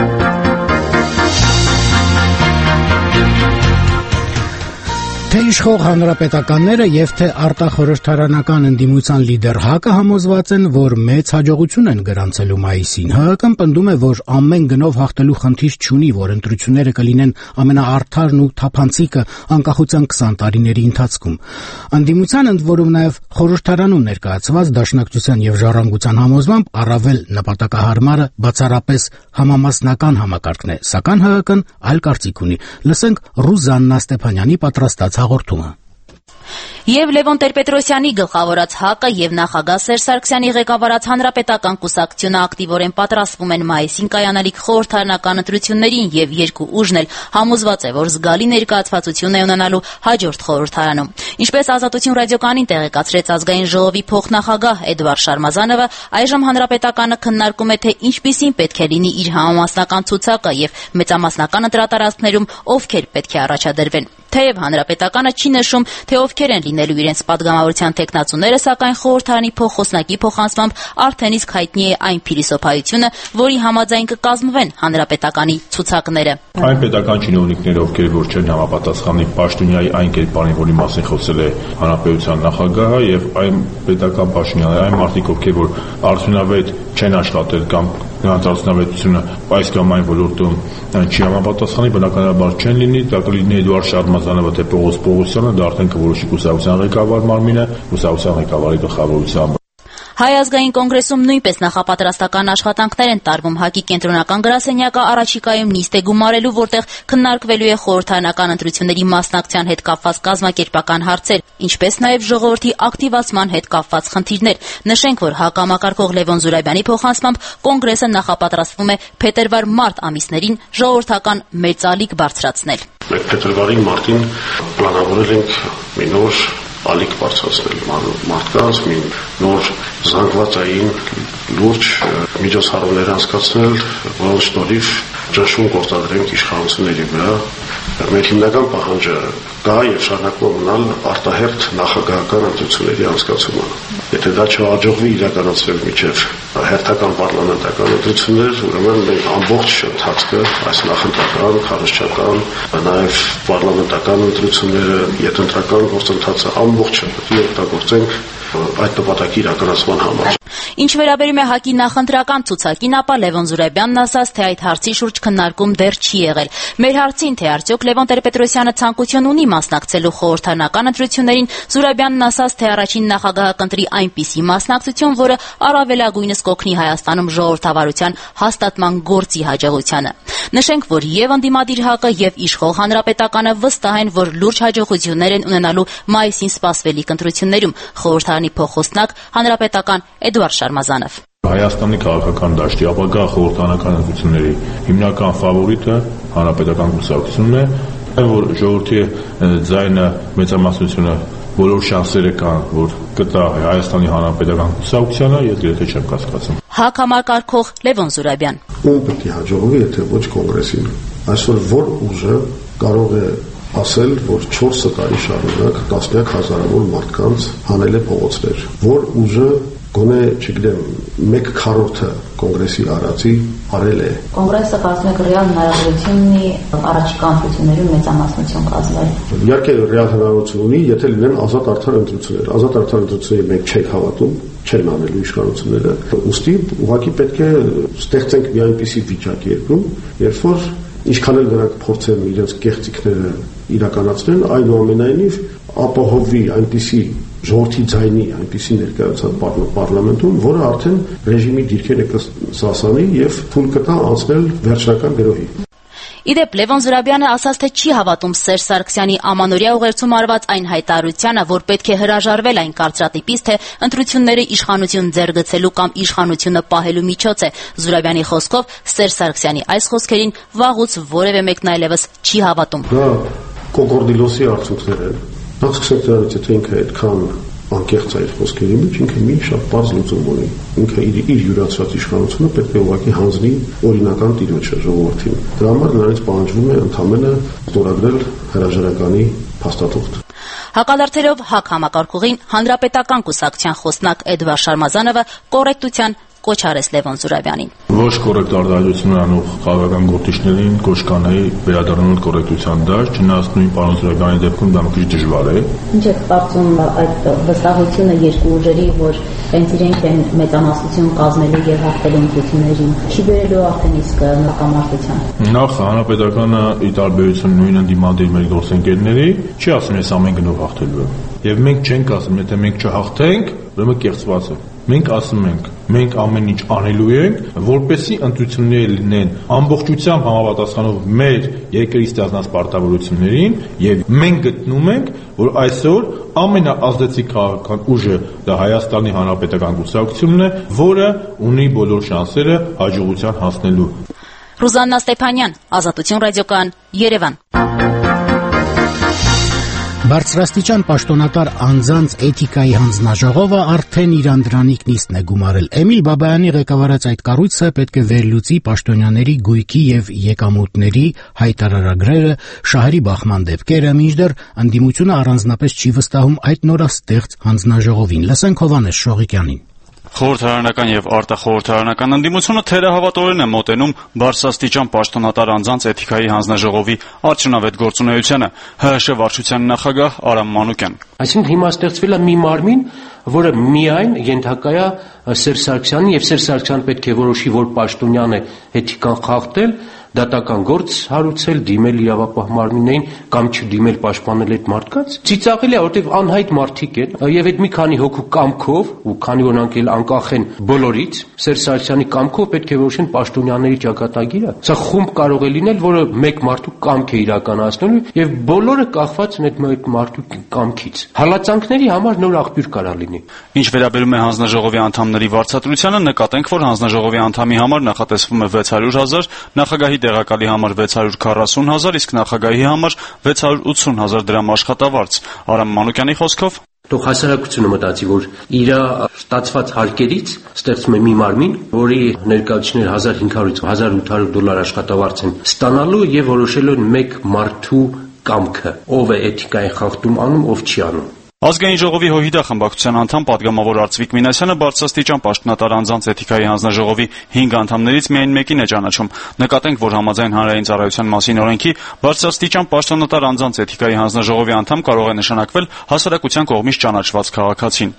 Թե իշխող հանրապետականները եւ թե արտախորհրդարանական ընդդիմության լիդեր ՀԱԿ-ը համոզված են, որ մեծ հաջողություն են գրանցելու մայիսին։ ՀՀԿ-ն պնդում է, որ ամեն գնով հաղթելու խնդիր չունի, որ ընտրությունները կլինեն ամենաարդարն ու թափանցիկը անկախության 20 տարիների ընթացքում։ Ընդդիմության ընդ որում նաեւ խորհրդարանում ներկայացված Դաշնակցության եւ Ժառանգության համոզմամբ առավել նպատակահարմարը բացառապես համամասնական համակարգն է, սակայն ՀՀԿ-ն այլ կարծիք ունի։ Լսենք Ռուզաննա Ստեփանյանի պատրաստած հաղորդումը։ Եվ Լևոն Տեր-Պետրոսյանի գլխավորած ՀԱԿ-ը եւ նախագահ Սերժ Սարգսյանի ղեկավարած Հանրապետական կուսակցությունը ակտիվորեն պատրաստվում են մայիսին կայանալիք խորհրդարանական ընտրություններին եւ երկու ուժն էլ համոզված է, որ զգալի ներկայացվածություն է ունենալու հաջորդ խորհրդարանում։ Ինչպես Ազատություն ռադիոկայանին տեղեկացրեց ազգային ժողովի փոխնախագահ Էդվարդ Շարմազանովը, այժմ Հանրապետականը քննարկում է, թե ինչպիսին պետք է լինի իր համամասնական ցուցակը եւ մեծամասնական ընտրատարածքներում ովքեր պետք է առաջադրվեն։ Թեև Հանրապետականը չի նշում, թե ովքեր են լինելու իրենց պատգամավորության տեխնացուները, սակայն խորհրդարանի փոխոսնակի փոխանցմամբ արդեն իսկ հայտնի է այն փիլիսոփայությունը, որի համաձայն կկազմվեն Հանրապետականի ցուցակները։ Այն պետական чиновникները, ովքեր որ չեն համապատասխանի պաշտոնյայի այն կերպարին, որի մասին խոսել է հանրապետության նախագահը, եւ այն պետական պաշտոնյաները, այն մարդիկ, ովքեր որ արդյունավետ չեն աշխատել կամ նրանց արդյունավետությունը այս կամ այն ոլորտում չի համապատասխանի, բնականաբար չեն լինի, դա կլինի Էդվարդ Շարմազանովը թե Պողոս Պողոսյանը, դա արդեն կորոշի կուսակցության ղեկավար մարմինը, կուսակցության ղեկավարի գլխավորությամբ։ Հայ ազգային կոնգրեսում նույնպես նախապատրաստական աշխատանքներ են տարվում ՀԱԿ-ի կենտրոնական գրասենյակը առաջիկայում նիստ է գումարելու, որտեղ քննարկվելու է խորհրդարանական ընտրությունների մասնակցության հետ կապված կազմակերպական հարցեր, ինչպես նաև ժողովրդի ակտիվացման հետ կապված խնդիրներ։ Նշենք, որ ՀԱԿ համակարգող Լևոն Զուրաբյանի փոխանցմամբ կոնգրեսը նախապատրաստվում է փետրվար-մարտ ամիսներին ժողովրդական մեծալիք բարձրացնել։ Մենք փետրվարին-մարտին պլանավորել ենք մի նոր ալիք բարձրացնել մարդկանց, մի նոր զանգվածային լուրջ միջոցառումներ անցկացնել, որոնց շնորհիվ ճնշում գործադրենք իշխանությունների վրա։ Մեր հիմնական պահանջը դա եւ շարունակում մնալ արտահերթ նախագահական ընտրությունների անցկացումը։ Եթե դա չհաջողվի իրականացնել միջև հերթական պարլամենտական ընտրություններ, ուրեմն մենք ամբողջ ընթացքը, այս նախընտրական, քարոզչական, նաեւ պարլամենտական ընտրությունները, յետընտրական գործընթացը ամբողջը պետք է օգտագործենք այդ նպատակի իրականացման համար։ Ինչ վերաբերում է ՀԱԿ-ի նախընտրական ցուցակին, ապա Լևոն Զուրաբյանն ասաց, թե այդ հարցի շուրջ քննարկում դեռ չի եղել։ Մեր հարցին, թե արդյոք Լևոն Տեր-Պետրոսյանը ցանկություն ունի մասնակցելու խորհրդարանական ընտրություններին, Զուրաբյանն ասաց, թե առաջին նախագահը կընտրի այնպիսի մասնակցություն, որը առավելագույնս կօգնի Հայաստանում ժողովրդավարության հաստատման գործի հաջողությանը։ Նշենք, որ եւ ընդդիմադիր ՀԱԿ-ը եւ իշխող Հանրապետականը վստահ են, որ լուրջ հաջողություններ են ունենալու մայիսին սպասվելիք ընտրություններում։ Խորհրդարանի փոխոստնակ Հանրապետական Էդուարդ Շարմազանով։ Հայաստանի քաղաքական դաշտի ապագա խորհրդարանական ընտրությունների հիմնական ֆավորիտը Հանրապետական կուսակցությունն է, որ ժողովրդի ձայնը մեծամասնությունը բոլոր շանսերը կան, որ կտա Հայաստանի Հանրապետական կուսակցությանը, ես գրեթե չեմ կասկածում։ ՀԱԿ համակարգող Լևոն Զուրաբյան։ Ում պետք է հաջողվի, եթե ոչ կոնգրեսին։ Այսօր որ ուժը կարող է ասել, որ 4 տարի շարունակ տասնյակ հազարավոր մարդկանց հանել է փողոցներ, որ ուժը գոնե, չգիտեմ, 1/4 կոնգրեսի արածի արել է։ Կոնգրեսը կարծում եք ռեալ հնարավորություն ունի առաջիկա ընտրություններում մեծամասնություն կազմել։ Իհարկե ռեալ հնարավորություն ունի, եթե լինեն ազատ արդար ընտրություններ։ Ազատ արդար ընտրությունների մենք չենք հավատում, չեն անելու իշխանությունները։ Ուստի ուղղակի պետք է ստեղծենք մի այնպիսի վիճակ երկրում, երբ որ ինչքան էլ նրանք փորձեն իրենց կեղծիքները իրականացնեն, այնուամենայնիվ ապահովի այնպիսի ժողովրդի ձայնի այնպիսի ներկայացած պարլամենտում, որը արդեն ռեժիմի դիրքերը կսասանի եւ թույլ կտա անցնել վերջնական գրոհի։ Իդեպ Լևոն Զուրաբյանը ասաց, թե չի հավատում Սերժ Սարգսյանի ամանորյա ուղերձում արված այն հայտարարությանը, որ պետք է հրաժարվել այն կարծրատիպից, թե ընտրությունները իշխանություն ձեռգցելու կամ իշխանությունը պահելու միջոց է։ Զուրաբյանի խոսքով Սերժ Սարգսյանի այս խոսքերին վաղուց որևէ մեկն այլևս չի հավատում։ Դա կոկորդիլոսի արդյունքներ են։ Նախ սկսենք դրանից, եթե ինքը այդքան անկեղծ այդ խոսքերի մեջ, ինքը մի շատ բարձ լուծում ունի։ Ինքը իր յուրացած իշխանությունը պետք է ուղղակի հանձնի օրինական տիրոջը ժողովրդին։ Դրա համար նրանից պահանջվում է ընդհանրապես ստորագրել հրաժարականի փաստաթուղթ։ Հակադարձելով ՀԱԿ համակարգողին, Հանրապետական կուսակցության խոսնակ Էդուարդ Շարմազանովը կոռեկտության կոչ արեց Լևոն Զուրաբյանին։ Ոչ կոռեկտ արտահայտություններ անող քաղաքական գործիչներին կոչ կանեի վերադառնալ կոռեկտության դաշտ, չնայած նույն պարոն Զուրաբյանի դեպքում դա մի քիչ դժվար է։ Ինչ եք կարծում այդ վստահությունը երկու ուժերի, որ հենց իրենք են մեծամասնություն կազմելու եւ հաղթելու ընտրություններին, չի բերելու արդեն իսկ հակամարտության։ Նախ Հանրապետականը ի տարբերություն նույն ընդդիմադիր մեր գործընկերների չի ասում ես ամեն գնով հաղթելու եմ։ Եվ մենք չենք ասում, եթե մենք չհաղթենք, ուրեմն կեղծված է։ Մենք ասում ենք, մենք ամեն ինչ անելու ենք, որպեսզի ընտրությունները լինեն ամբողջությամբ համապատասխանող մեր երկրի ստեղծած պարտավորություններին, եւ մենք գտնում ենք, որ այսօր ամենաազդեցիկ քաղաքական ուժը դա Հայաստանի Հանրապետական կուսակցությունն է, որը ունի բոլոր շանսերը հաջողության հասնելու։ Ռուզաննա Ստեփանյան, Ազատություն ռադիոկայան, Երևան։ Բարձրաստիճան պաշտոնատար անձանց էթիկայի հանձնաժողովը արդեն իր անդրանիկ նիստն է գումարել։ Էմիլ Բաբայանի ղեկավարած այդ կառույցը պետք է վերլուծի պաշտոնյաների գույքի եւ եկամուտների հայտարարագրերը, շահերի բախման դեպքերը, մինչդեռ ընդդիմությունը առանձնապես չի վստահում այդ նորաստեղծ հանձնաժողովին։ Լսենք Հովհաննես Շողիկյանին։ Խորհրդարանական եւ արտախորհրդարանական ընդդիմությունը թերահավատորեն է մոտենում բարձրաստիճան պաշտոնատար անձանց էթիկայի հանձնաժողովի արդյունավետ գործունեությանը։ ՀՀՇ վարչության նախագահ Արամ Մանուկյան։ Այսինքն հիմա ստեղծվել է մի մարմին, որը միայն ենթակա է Սերժ Սարգսյանին եւ Սերժ Սարգսյանը պետք է որոշի, որ պաշտոնյան է էթիկան խախտել, դատական գործ հարուցել, դիմել իրավապահ մարմիններին կամ չդիմել պաշտպանել այդ մարդկանց։ Ծիծաղելի է, որտեղ անհայտ մարդիկ են եւ այդ մի քանի հոգու կամքով, ու քանի որ նրանք էլ անկախ են բոլորից, Սերժ Սարգսյանի կամքով պետք է որոշեն պաշտոնյաների ճակատագիրը։ Սա խումբ կարող է լինել, որը մեկ մարդու կամք է իրականացնելու եւ բոլորը կախված են այդ մեկ մարդու կամքից։ Հալածանքների համար նոր աղբյուր կարա լինի։ Ինչ վերաբերում է հանձնաժողովի անդամների վարձատրությանը, նկատենք, որ հանձնաժողովի անդամի համար նախատեսվում է 600,000, նախագահի տեղակալի համար 640,000, իսկ նախագահի համար 680,000 դրամ աշխատավարձ։ Արամ Մանուկյանի խոսքով Թող հասարակությունը մտածի, որ իր ստացված հարկերից ստեղծում է մի մարմին, որի ներկայացուցիչները 1500-ից 1800 դոլար աշխատավարձ են ստանալու եւ որոշելու են մեկ մարդու կամքը, ով է էթիկայի խախտում անում, ով չի անում։ Ազգային ժողովի ՀՅԴ խմբակցության անդամ պատգամավոր Արծվիկ Մինասյանը բարձրաստիճան պաշտոնատար անձանց էթիկայի հանձնաժողովի 5 անդամներից միայն մեկին է ճանաչում։ Նկատենք, որ համաձայն հանրային ծառայության մասին օրենքի բարձրաստիճան պաշտոնատար անձանց էթիկայի հանձնաժողովի անդամ կարող է նշանակվել հասարակության կողմից ճանաչված քաղաքացին։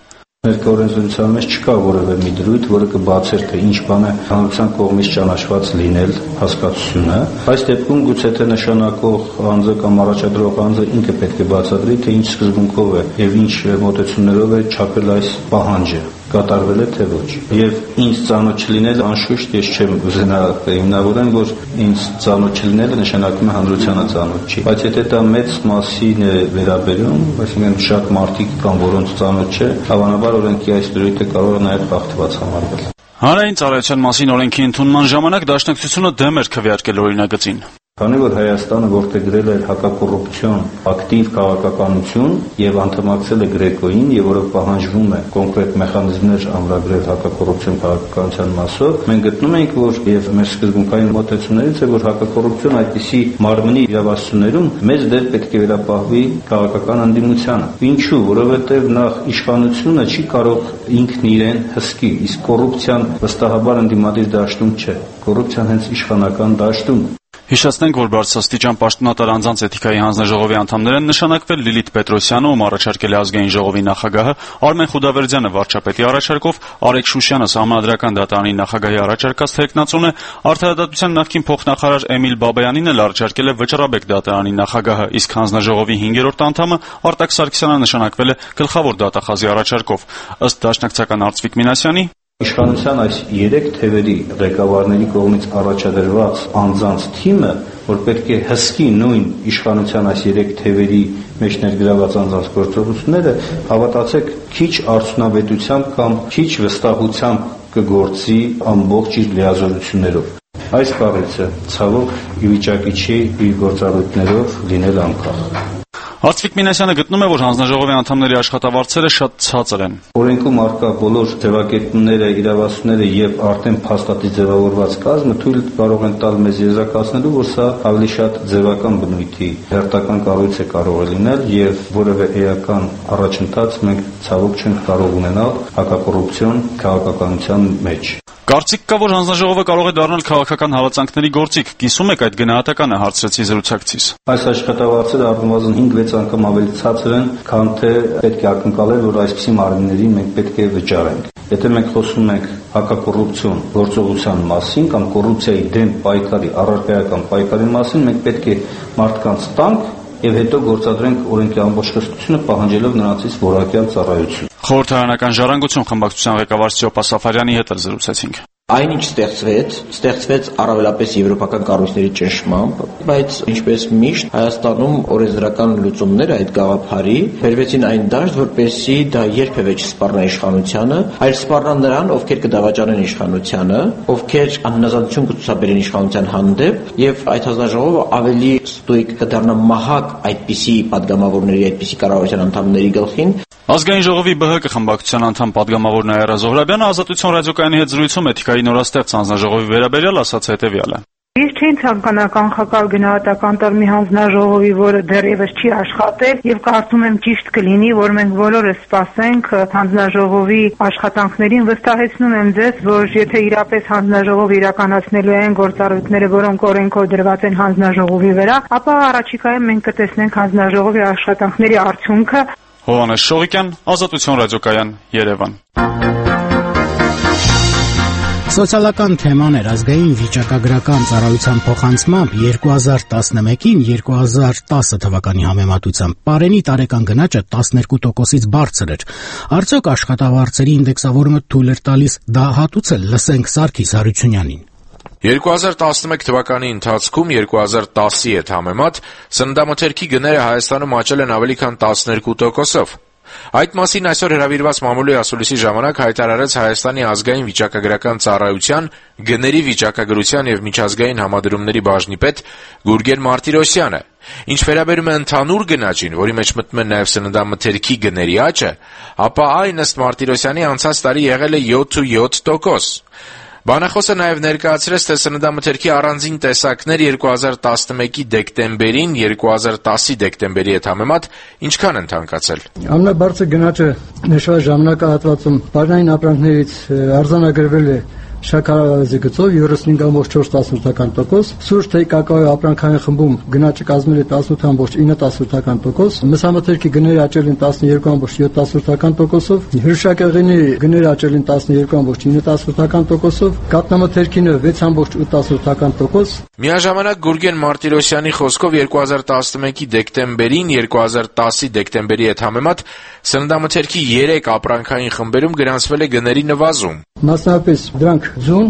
Ներկա օրենսդրության մեջ չկա որևէ մի դրույթ, որը կբացեր, թե ինչ բան է հանրության կողմից ճանաչված լինել հասկացությունը։ Այս դեպքում գուցե թե նշանակող անձը կամ առաջադրող անձը ինքը պետք է բացատրի, թե ինչ սկզբունքով է եւ ինչ մոտեցումներով է չափել այս պահանջը, կատարվել է թե ոչ։ Եվ ինձ ծանոթ չլինել, անշուշտ ես չեմ ուզենա հիմնավորեմ, որ ինձ ծանոթ չլինելը նշանակում է հանրությանը ծանոթ չի։ Բայց եթե դա մեծ մասին է վերաբերում, այսինքն շատ մարդիկ կան, որոնց ծանոթ չէ, հավանաբար օրենքի այս դրույթը կարող է նաև խախտված համարվել։ Հանրային ծառայության մասին օրենքի ընդունման ժամանակ դաշնակցությունը դեմ էր քվեարկել օրինագծին։ Քանի որ Հայաստանը որդեգրել էր հակակոռուպցիոն ակտիվ քաղաքականություն եւ անդամակցել է Գրեկոյին եւ որը պահանջվում է կոնկրետ մեխանիզմներ ամրագրել հակակոռուպցիոն քաղաքականության մասով, մենք գտնում ենք, որ եւ մեր սկզբունքային մոտեցումներից է, որ հակակոռուպցիոն այդպիսի մարմնի իրավասություններում մեծ դեր պետք է վերապահվի քաղաքական անդիմությանը։ Ինչու՞, որովհետեւ նախ իշխանությունը չի կարող ինքն իրեն հսկի, իսկ կոռուպցիան վստահաբար ընդդիմադիր դաշտում չէ։ Կոռուպցիան հենց իշխանական դաշտում։ Հիշեցնենք, որ բարձրաստիճան պաշտոնատար անձանց էթիկայի հանձնաժողովի անդամներ են նշանակվել Լիլիթ Պետրոսյանը, ում առաջարկել է ազգային ժողովի նախագահը, Արմեն Խուդավերդյանը վարչապետի առաջարկով, Արեգ Շուշյանը Սահմանադրական դատարանի նախագահի առաջարկած թեկնածուն է, Արդարադատության նախկին փոխնախարար Էմիլ Բաբայանին էլ առաջարկել է Վճռաբեկ դատարանի նախագահը, իսկ հանձնաժողովի 5-րդ անդամը Արտակ Սարգսյանը նշանակվել է գլխավոր դատախազի առաջարկով։ Ըստ դաշնակցական Արծվիկ Մինասյանի Իշխանության այս 3 թևերի ղեկավարների կողմից առաջադրված անձանց թիմը, որ պետք է հսկի նույն իշխանության այս 3 թևերի մեջ ներգրաված անձանց գործողությունները, հավատացեք, քիչ արդյունավետությամբ կամ քիչ վստահությամբ կգործի ամբողջ իր լիազորություններով։ Այս կառույցը ցավոք ի վիճակի չի իր գործառույթներով լինել անկախ։ Արծվիկ Մինասյանը գտնում է, որ հանձնաժողովի անդամների աշխատավարձերը շատ ցածր են։ Օրենքում առկա բոլոր ձևակերպումները, իրավասությունները եւ արդեն փաստաթղթի ձևավորված կազմը թույլ կարող են տալ մեզ եզրակացնելու, որ սա ավելի շատ ձևական բնույթի հերթական կառույց է կարող է լինել եւ որևէ էական առաջընթաց մենք ցավոք չենք կարող ունենալ հակակոռուպցիոն քաղաքականության մեջ։ Կարծիք կա, որ հանձնաժողովը կարող է դառնալ քաղաքական հալածանքների գործիք։ Կիսում եք այդ գնահատականը, հարցրեցի զրուցակցից։ Այս աշխատավարձերը առնվազն 5-6 անգամ ավելի ցածր են, քան թե պետք է ակնկալել, որ այսպիսի մարմիններին մենք պետք է վճարենք։ Եթե մենք խոսում ենք հակակոռուպցիոն գործողության մասին կամ կոռուպցիայի դեմ պայքարի, առարկայական պայքարի մասին, մենք պետք է մարդկանց տանք եւ հետո գործադրենք օրենքի ամբողջ խստությունը պահանջելով նրանցից որակյալ ծառայություն։ Խորհրդարանական ժառանգություն խմբակցության ղեկավար Սյոպա Սաֆարյանի հետ զրուցեցինք։ Այնինչ ստեղծվեց առավելապես եվրոպական կառույցների ճնշմամբ, բայց ինչպես միշտ Հայաստանում օրենսդրական լուծումները այդ գաղափարի բերվեցին այն դաշտ, որպեսզի դա երբևէ չսպառնա իշխանությանը, այլ սպառնա նրան, ովքեր կդավաճանեն իշխանությանը, ովքեր անհնազանդություն կցուցաբերեն իշխանության հանդեպ, եւ այդ հանձնաժողովը ավելի ստույգ կդառնա մահակ այդպիսի падգամավորների, այդպիսի կառավարության անդամների գլխին։ Ազգային ժողովի ԲՀԿ խմբակցության անդամ падգամավոր Նաիրա Զոհրաբյանը Ազատություն ռադիոկայանի հետ զրույցում էթիկայի նորաստեղծ հանձնաժողովի վերաբերյալ ասաց հետևյալը. Ես չէի ցանկանա կանխակալ գնահատական տալ մի հանձնաժողովի, որը դեռևս չի աշխատել, եւ կարծում եմ ճիշտ կլինի, որ մենք բոլորը սպասենք հանձնաժողովի աշխատանքներին։ Վստահեցնում եմ ձեզ, որ եթե իրապես հանձնաժողովը իրականացնելու են գործառույթները, որոնք օրենքով դրված են հանձնաժողովի վրա, ապա առաջիկայում մենք կտեսնենք հանձնաժողովի աշխատանքների արդյունքը։ Հովհաննես Շողիկյան, Ազատություն ռադիոկայան, Երևան։ Սոցիալական թեմաներ ազգային վիճակագրական ծառայության փոխանցմամբ 2011-ին 2010 թվականի համեմատությամբ Պարենի տարեկան գնաճը 12%-ից բարձր էր։ Արդյոք աշխատավարձերի ինդեքսավորումը թույլ էր տալիս դա հատուցել, լսենք Սարգիս Հարությունյանին։ 2011 թվականի ընթացքում 2010-ի հետ համեմատ սննդամթերքի գները Հայաստանում աճել են ավելի քան 12%-ով։ Այդ մասին այսօր հրավիրված մամուլի ասուլիսի ժամանակ հայտարարեց Հայաստանի ազգային վիճակագրական ծառայության գների վիճակագրության եւ միջազգային համադրումների բաժնի պետ Գուրգեն Մարտիրոսյանը։ Ինչ վերաբերում է ընդհանուր գնաճին, որի մեջ մտնում է նաեւ սննդամթերքի գների աճը, ապա այն ըստ Մարտիրոսյանի անցած տարի եղել է 7.7%։ Բանախոսը նաև ներկայացրեց, թե սննդամթերքի առանձին տեսակներ 2011-ի դեկտեմբերին 2010-ի դեկտեմբերի հետ համեմատ ինչքան են թանկացել։ Ամենաբարձր գնաճը նշված ժամանակահատվածում բաժնային ապրանքներից արձանագրվել է շաքարավազի գծով 35.4%, սուրճ թեյ կակաոյի ապրանքային խմբում գնաճը կազմել է 18.9%, մսամթերքի գները աճել են 12.7%, հրուշակեղենի գները աճել են 12.9%, կաթնամթերքինը 6.8%։ Միաժամանակ Գուրգեն Մարտիրոսյանի խոսքով 2011-ի դեկտեմբերին 2010-ի դեկտեմբերի հետ համեմատ սննդամթերքի 3 ապրանքային խմբերում գրանցվել է գների նվազում։ Մասնավորապես դրանք ձուն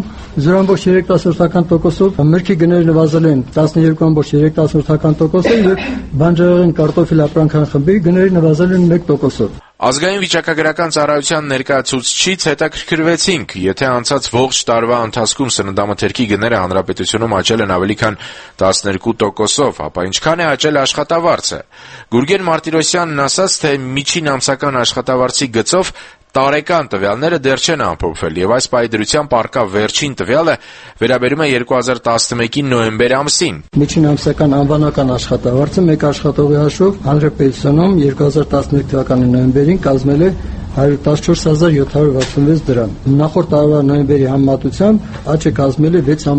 0.3%, մրգի գները նվազել են 12.3%, եւ բանջարեղեն կարտոֆիլ ապրանքային խմբի գները նվազել են 1%։ Ազգային վիճակագրական ծառայության ներկայացուցչից հետաքրքրվեցինք, եթե անցած ողջ տարվա ընթացքում սննդամթերքի գները հանրապետությունում աճել են ավելի քան 12%, ապա ինչքան է աճել աշխատավարձը։ Գուրգեն Մարտիրոսյանն ասաց, թե միջին ամսական աշխատավարձի գծով տարեկան տվյալները դեռ չեն ամփոփվել, եւ այս պայդրությամբ առկա վերջին տվյալը վերաբերում է 2011-ի նոյեմբեր ամսին։ Միջին ամսական անվանական աշխատավարձը մեկ աշխատողի հաշվով հանրապետությունում 2011 թվականի նոյեմբերին կազմել է 114.766 դրամ։ Նախորդ տարվա նոյեմբերի համեմատությամբ աճը կազմել է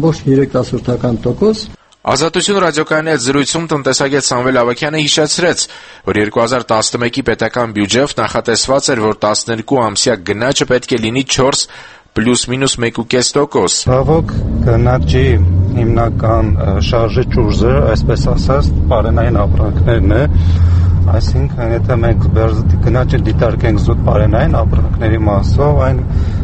6.3%։ Ազատություն ռադիոկայանի հետ զրույցում տնտեսագետ Սամվել Ավագյանը հիշեցրեց, որ 2011-ի պետական բյուջեով նախատեսված էր, որ 12 ամսյա գնաճը պետք է լինի 4 +- 1.5%։ Բավոք գնաճի հիմնական շարժիչ ուժը, այսպես ասած, պարենային ապրանքներն է, այսինքն եթե մենք գնաճը դիտարկենք զուտ պարենային ապրանքների մասով, այն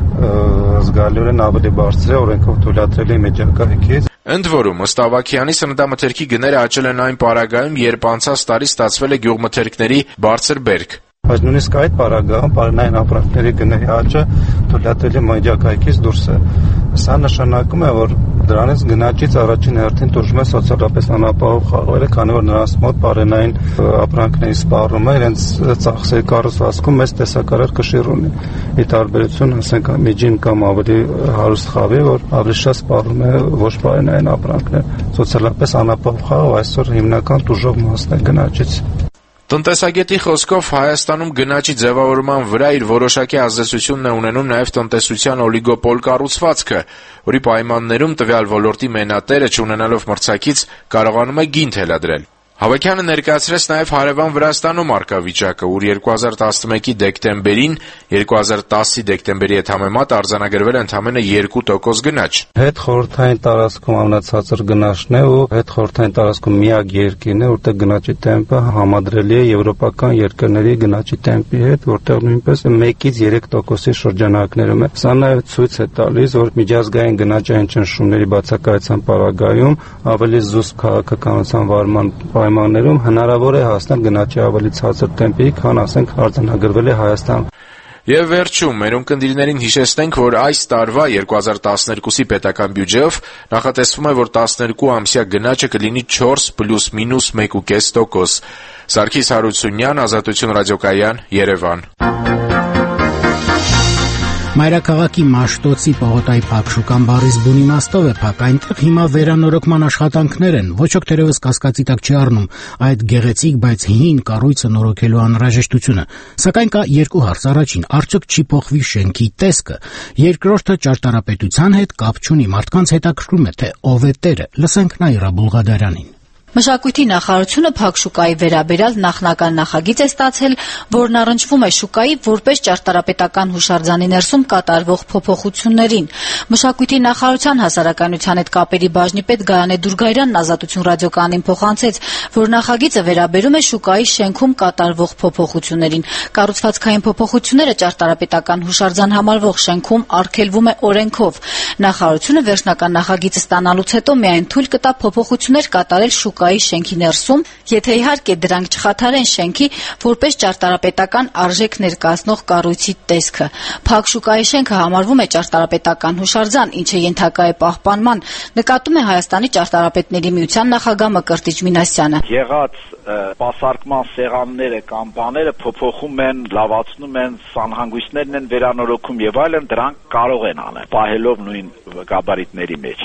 զգալիորեն ավելի բարձր է օրենքով թույլատրելի միջակայքից։ Ընդ որում, ըստ Ավագյանի, սննդամթերքի գները աճել են այն պարագայում, երբ անցած տարի ստացվել է գյուղմթերքների բարձր բերք։ Բայց նույնիսկ այդ պարագայում պարենային ապրանքների գների աճը թույլատրելի միջակայքից դուրս է։ Սա նշանակում է, որ դրանից գնաճից առաջին հերթին տուժում է սոցիալապես անապահով խաղերը, քանի որ նրանց մոտ պարենային ապրանքների սպառումը իրենց ծախսերի կառուցվածքում մեծ տեսակարար կշիռ ունի։ Ի տարբերություն, ասենք, միջին կամ ավելի հարուստ խավի, որ ավելի շատ սպառում է ոչ պարենային ապրանքներ։ Սոցիալապես անապահով խաղը այսօր հիմնական տուժող մասն է գնաճից։ Տնտեսագետի խոսքով Հայաստանում գնաճի ձևավորման վրա իր որոշակի ազդեցությունն է ունենում նաև տնտեսության օլիգոպոլ կառուցվածքը, որի պայմաններում տվյալ ոլորտի մենատերը, չունենալով մրցակից, կարողանում է գին թելադրել։ Հավաքյանը ներկայացրեց նաև հարևան Վրաստանում առկա վիճակը, ուր 2011-ի դեկտեմբերին 2010-ի դեկտեմբերի հետ համեմատ արձանագրվել է ընդամենը 2% գնաճ։ Հետխորհրդային տարածքում ամենացածր գնաճն է ու հետխորհրդային տարածքում միակ երկիրն է, որտեղ գնաճի տեմպը համադրելի է եվրոպական երկրների գնաճի տեմպի հետ, որտեղ նույնպես 1-ից 3%-ի շրջանակներում է։ Սա նաև ցույց է տալիս, որ միջազգային գնաճային ճնշումների բացակայության պարագայում ավելի զուսպ քաղաքականության վարման պայմաններում հնարավոր է հասնել գնաճի ավելի ցածր տեմպի, քան ասենք արձանագրվել է Հայաստանում։ Եվ վերջում մեր ունկնդիրներին հիշեցնենք, որ այս տարվա 2012-ի պետական բյուջեով նախատեսվում է, որ 12 ամսյա գնաճը կլինի 4 +- 1.5%։ Սարգիս Հարությունյան, Ազատություն ռադիոկայան, Երևան։ Մայրաքաղաքի Մաշտոցի պողոտայի փակշուկան բառից բուն իմաստով է փակ, այնտեղ հիմա վերանորոգման աշխատանքներ են, ոչ ոք թերևս կասկածի տակ չի առնում այդ գեղեցիկ, բայց հին կառույցը նորոգելու անհրաժեշտությունը։ Սակայն կա երկու հարց. առաջին, արդյոք չի փոխվի շենքի տեսքը, երկրորդը ճարտարապետության հետ կապ չունի, մարդկանց հետաքրքրում է, թե ով է տերը։ Լսենք Նաիրա Բուլղադարյանին։ Մշակույթի նախարարությունը փակ վերաբերյալ նախնական նախագիծ է ստացել, որն առնչվում է շուկայի որպես ճարտարապետական հուշարձանի ներսում կատարվող փոփոխություններին։ Մշակույթի նախարարության հասարակայնության հետ կապերի բաժնի պետ Գայանե Դուրգայրյանն Ազատություն ռադիոկայանին փոխանցեց, որ նախագիծը վերաբերում է շուկայի շենքում կատարվող փոփոխություններին։ Կառուցվածքային փոփոխությունները ճարտարապետական հուշարձան համարվող շենքում արգելվում է օրենքով։ Նախարարությունը վերջնական նախագիծը ստանալուց հետո միայն թույլ կտա փոփոխություններ կատարել շուկայի շենքի ներսում, եթե իհարկե դրանք չխաթարեն շենքի որպես ճարտարապետական արժեք ներկայացնող կառույցի տեսքը։ Փակ շուկայի շենքը համարվում է ճարտարապետական հուշարձան, ինչը ենթակա է պահպանման, նկատում է Հայաստանի ճարտարապետների միության նախագահ Մկրտիչ Մինասյանը։ Եղած սպասարկման սեղանները կամ բաները փոփոխում են, լավացնում են, սանհանգույցներն են վերանորոգում եւ այլն, դրանք կարող են անել, պահելով նույն գաբարիտների մեջ։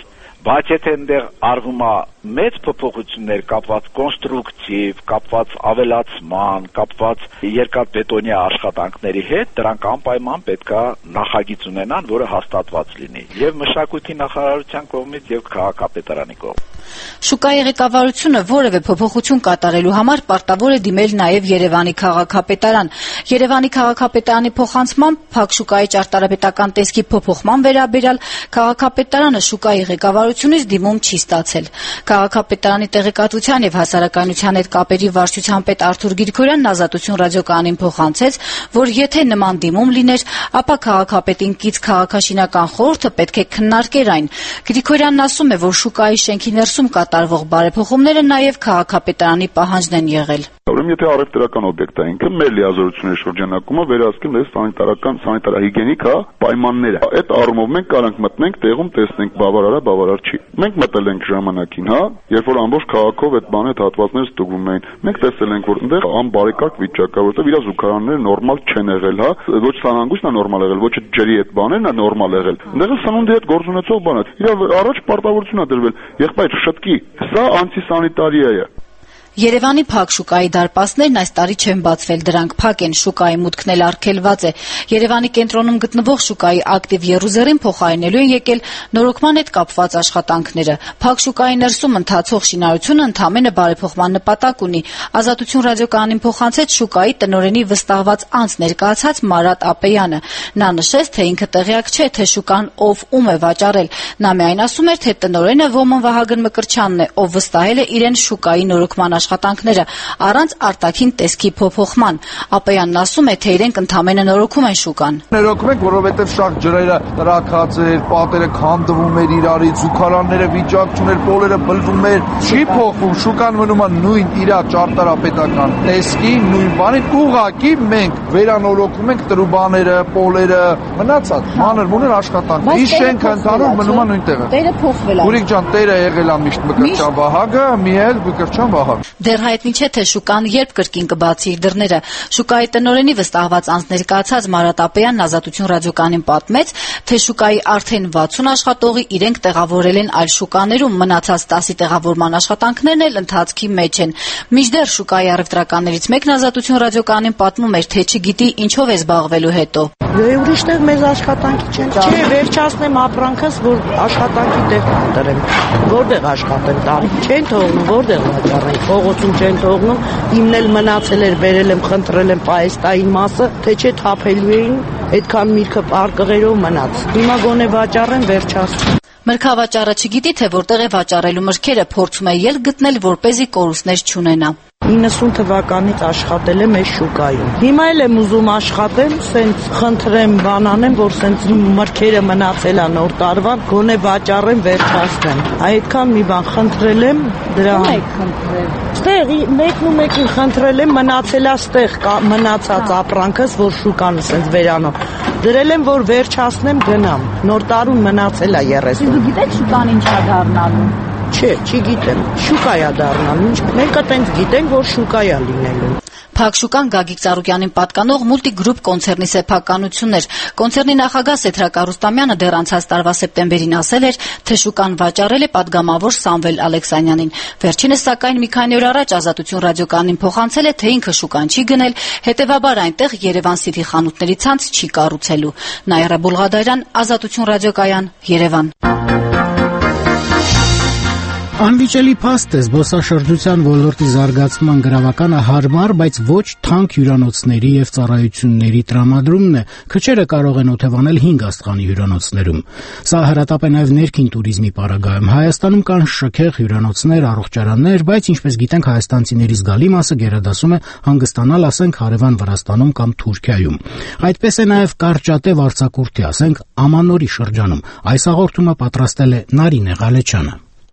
Բայց եթե այնտեղ արվում է մեծ փոփոխություններ կապված կոնստրուկտիվ, կապված ավելացման, կապված երկաթբետոնյա աշխատանքների հետ, դրանք անպայման պետքա նախագիծ ունենան, որը հաստատված լինի եւ մշակույթի նախարարության կողմից եւ քաղաքապետարանի կողմից։ Շուկայի ղեկավարությունը որևէ փոփոխություն կատարելու համար պարտավոր է դիմել նաև Երևանի քաղաքապետարան։ Երևանի քաղաքապետարանի փոխանցմամբ Փակ շուկայի ճարտարապետական տեսքի փոփոխման վերաբերյալ քաղաքապետարանը շուկայի ղեկավարությունից դիմում չի ստացել։ Քաղաքապետարանի տեղեկատվության եւ հասարակայնության հետ կապերի վարչության պետ Արթուր Գրիգորյանն Ազատություն ռադիոկայանին փոխանցեց, որ եթե նման դիմում լիներ, ապա քաղաքապետին կից քաղաքաշինական խորհուրդը պետք է քննարկեր այն։ Գրիգորյանն ասում է, որ շուկայի շենքի ներսում կատարվող բարեփոխումները նաև քաղաքապետարանի պահանջն են եղել։ Ուրեմն եթե առևտրական օբյեկտ է ինքը մեր լիազորությունների շրջանակումը վերահսկում է սանիտարահիգիենիկ պայմանները։ Այդ առումով մենք կարանք մտնենք տեղում տեսնենք բավարար է, բավարար չի։ Մենք մտել ենք ժամանակին, երբ որ ամբողջ քաղաքով այդ բանը հատվածները ստուգվում էին։ Մենք տեսել ենք, որ այնտեղ անբարեկարգ վիճակ կա, որտեղ իր զուգարանները նորմալ չեն եղել, ոչ սանհանգույցն է նորմալ եղել, ոչ ջրի այդ բաներն է նորմալ եղել։ Այնտեղ սնունդի հետ գործ ունեցող բան է։ Իր առաջ պարտավորություն է դրվել։ Եղբայր շտկի, սա անտիսանիտարիա է։ Երևանի Փակ շուկայի դարպասներն այս տարի չեն բացվել, դրանք փակ են, շուկայի մուտքն էլ արգելված է։ Երևանի կենտրոնում գտնվող շուկայի ակտիվ եռուզեռին փոխարինելու են եկել նորոգման հետ կապված աշխատանքները։ Փակ շուկայի ներսում ընթացող շինարարությունը ընդամենը բարեփոխման նպատակ ունի։ Ազատություն ռադիոկայանին փոխանցեց շուկայի տնօրենի վստահված անձ ներկայացած Մարատ Ապեյանը։ Նա նշեց, թե ինքը տեղյակ չէ, թե շուկան ում է վաճառել։ Նա միայն ասում էր, թե տնօրենը Ոմն Վահագն Մկրտչյանն է, ով վստահել է իրեն շուկայի նորոգման աշխատանքները առանց արտաքին տեսքի փոփոխման։ Ապեյանն ասում է, թե իրենք ընդամենը նորոգում են շուկան։ Նորոգում ենք, որովհետև շատ ջրերը տրաքած էր, պատերը քանդվում էր իրարից, զուգարանները վիճակ չուներ, պոլերը բլվում էր։ Չի փոխվում, շուկան մնում է նույն իր ճարտարապետական տեսքի, նույն բանին, ուղղակի մենք վերանորոգում ենք տրուբաները, պոլերը, մնացած մանր-մունր աշխատանք։ Ի շենքը ընդհանուր մնում է նույն տեղը։ Տերը փոխվել է։ Ուրիկ ջան, տերը եղել է միշտ Մկրտչյան Վահագը, Միհել Մկրտչյան Վահագ։ Դեռ հայտնի չէ, թե շուկան երբ կրկին կբացի իր դռները։ Շուկայի տնօրենի վստահված անձ ներկայացած Մարատ Ապեյանն Ազատություն ռադիոկայանին պատմեց, թե շուկայի արդեն 60 աշխատողի իրենք տեղավորել են այլ շուկաներում, մնացած 10-ի տեղավորման աշխատանքներն էլ ընթացքի մեջ են։ Մինչդեռ շուկայի առևտրականներից մեկն Ազատություն ռադիոկայանին պատմում էր, թե չգիտի ինչով է զբաղվելու հետո։ Ուրիշտեղ մեզ աշխատանքի չեն։ Չէ, վերջացնեմ ապրանքս, որ աշխատանքի տեղ կտրեմ։ Որտեղ աշխատեմ տարի։ Չեն թողնում, որտեղ վաճառեն։ Փողոցում չեն թողնում, իմն էլ մնացել էր, վերել եմ, խնդրել եմ պայեստային մասը, թե չէ թափելու էին, այդքան միրգը պարկղերով մնաց։ Հիմա գոնե վաճառեն, վերջացնում։ Մրգավաճառը չգիտի, թե որտեղ է վաճառելու մրգերը, փորձում է ելք գտնել, որպեսզի կորուստներ չունենա։ 90 թվականից աշխատել եմ այս շուկայում։ Հիմա էլ եմ ուզում աշխատեմ, սենց խնդրեմ, բանանեմ, որ սենց մրգերը մնացել է նոր տարվան, գոնե վաճառեմ, վերջացնեմ։ Այդքան մի բան խնդրել եմ, դրա Ստեղ մեկին խնդրել եմ, մնացել է ստեղ մնացած ապրանքս, որ շուկան սենց վերանով։ Դրել եմ, որ վերջացնեմ, գնամ։ Նոր տարուն մնացել է 30։ Դուք գիտեք շուկան ինչա դառնալու։ Չէ, չգիտեմ։ Շուկայա դառնալու։ Մենք այտենց գիտենք, որ շուկայա լինելու։ Փակ շուկան Գագիկ Ծառուկյանին պատկանող Մուլտիգրուպ կոնցեռնի սեփականությունն էր։ Կոնցեռնի նախագահ Սեդրակ Արուստամյանը դեռ անցած տարվա սեպտեմբերին ասել էր, թե շուկան վաճառել է падգամավոր Սամվել Ալեքսանյանին։ Վերջինս սակայն մի քանի օր առաջ Ազատություն ռադիոկայանին փոխանցել է, թե ինքը շուկան չի գնել, հետևաբար այնտեղ Երևան City խանութների ցանց չի կառուցելու։ Նաիրա Բուլղադարյան, Ազատություն ռադիոկայան, Երևան։ Անվիճելի փաստ է զբոսաշրջության ոլորտի զարգացման գրավականը հարմար, բայց ոչ թանկ հյուրանոցների եւ ծառայությունների տրամադրումն է։ Քչերը կարող են օթևանել 5 աստղանի հյուրանոցներում։ Սա հրատապ է նաեւ ներքին туриզմի պարագայում։ Հայաստանում կան շքեղ հյուրանոցներ, առողջարաններ, բայց ինչպես գիտենք, հայաստանցիների զգալի մասը գերադասում է հանգստանալ, ասենք, հարևան Վրաստանում կամ Թուրքիայում։ Այդպես է նաեւ կարճատև արձակուրդի, ասենք, Ամանորի շրջանում։ Այս հաղորդումը պատրաստել է Նարինե Ղալեչյանը։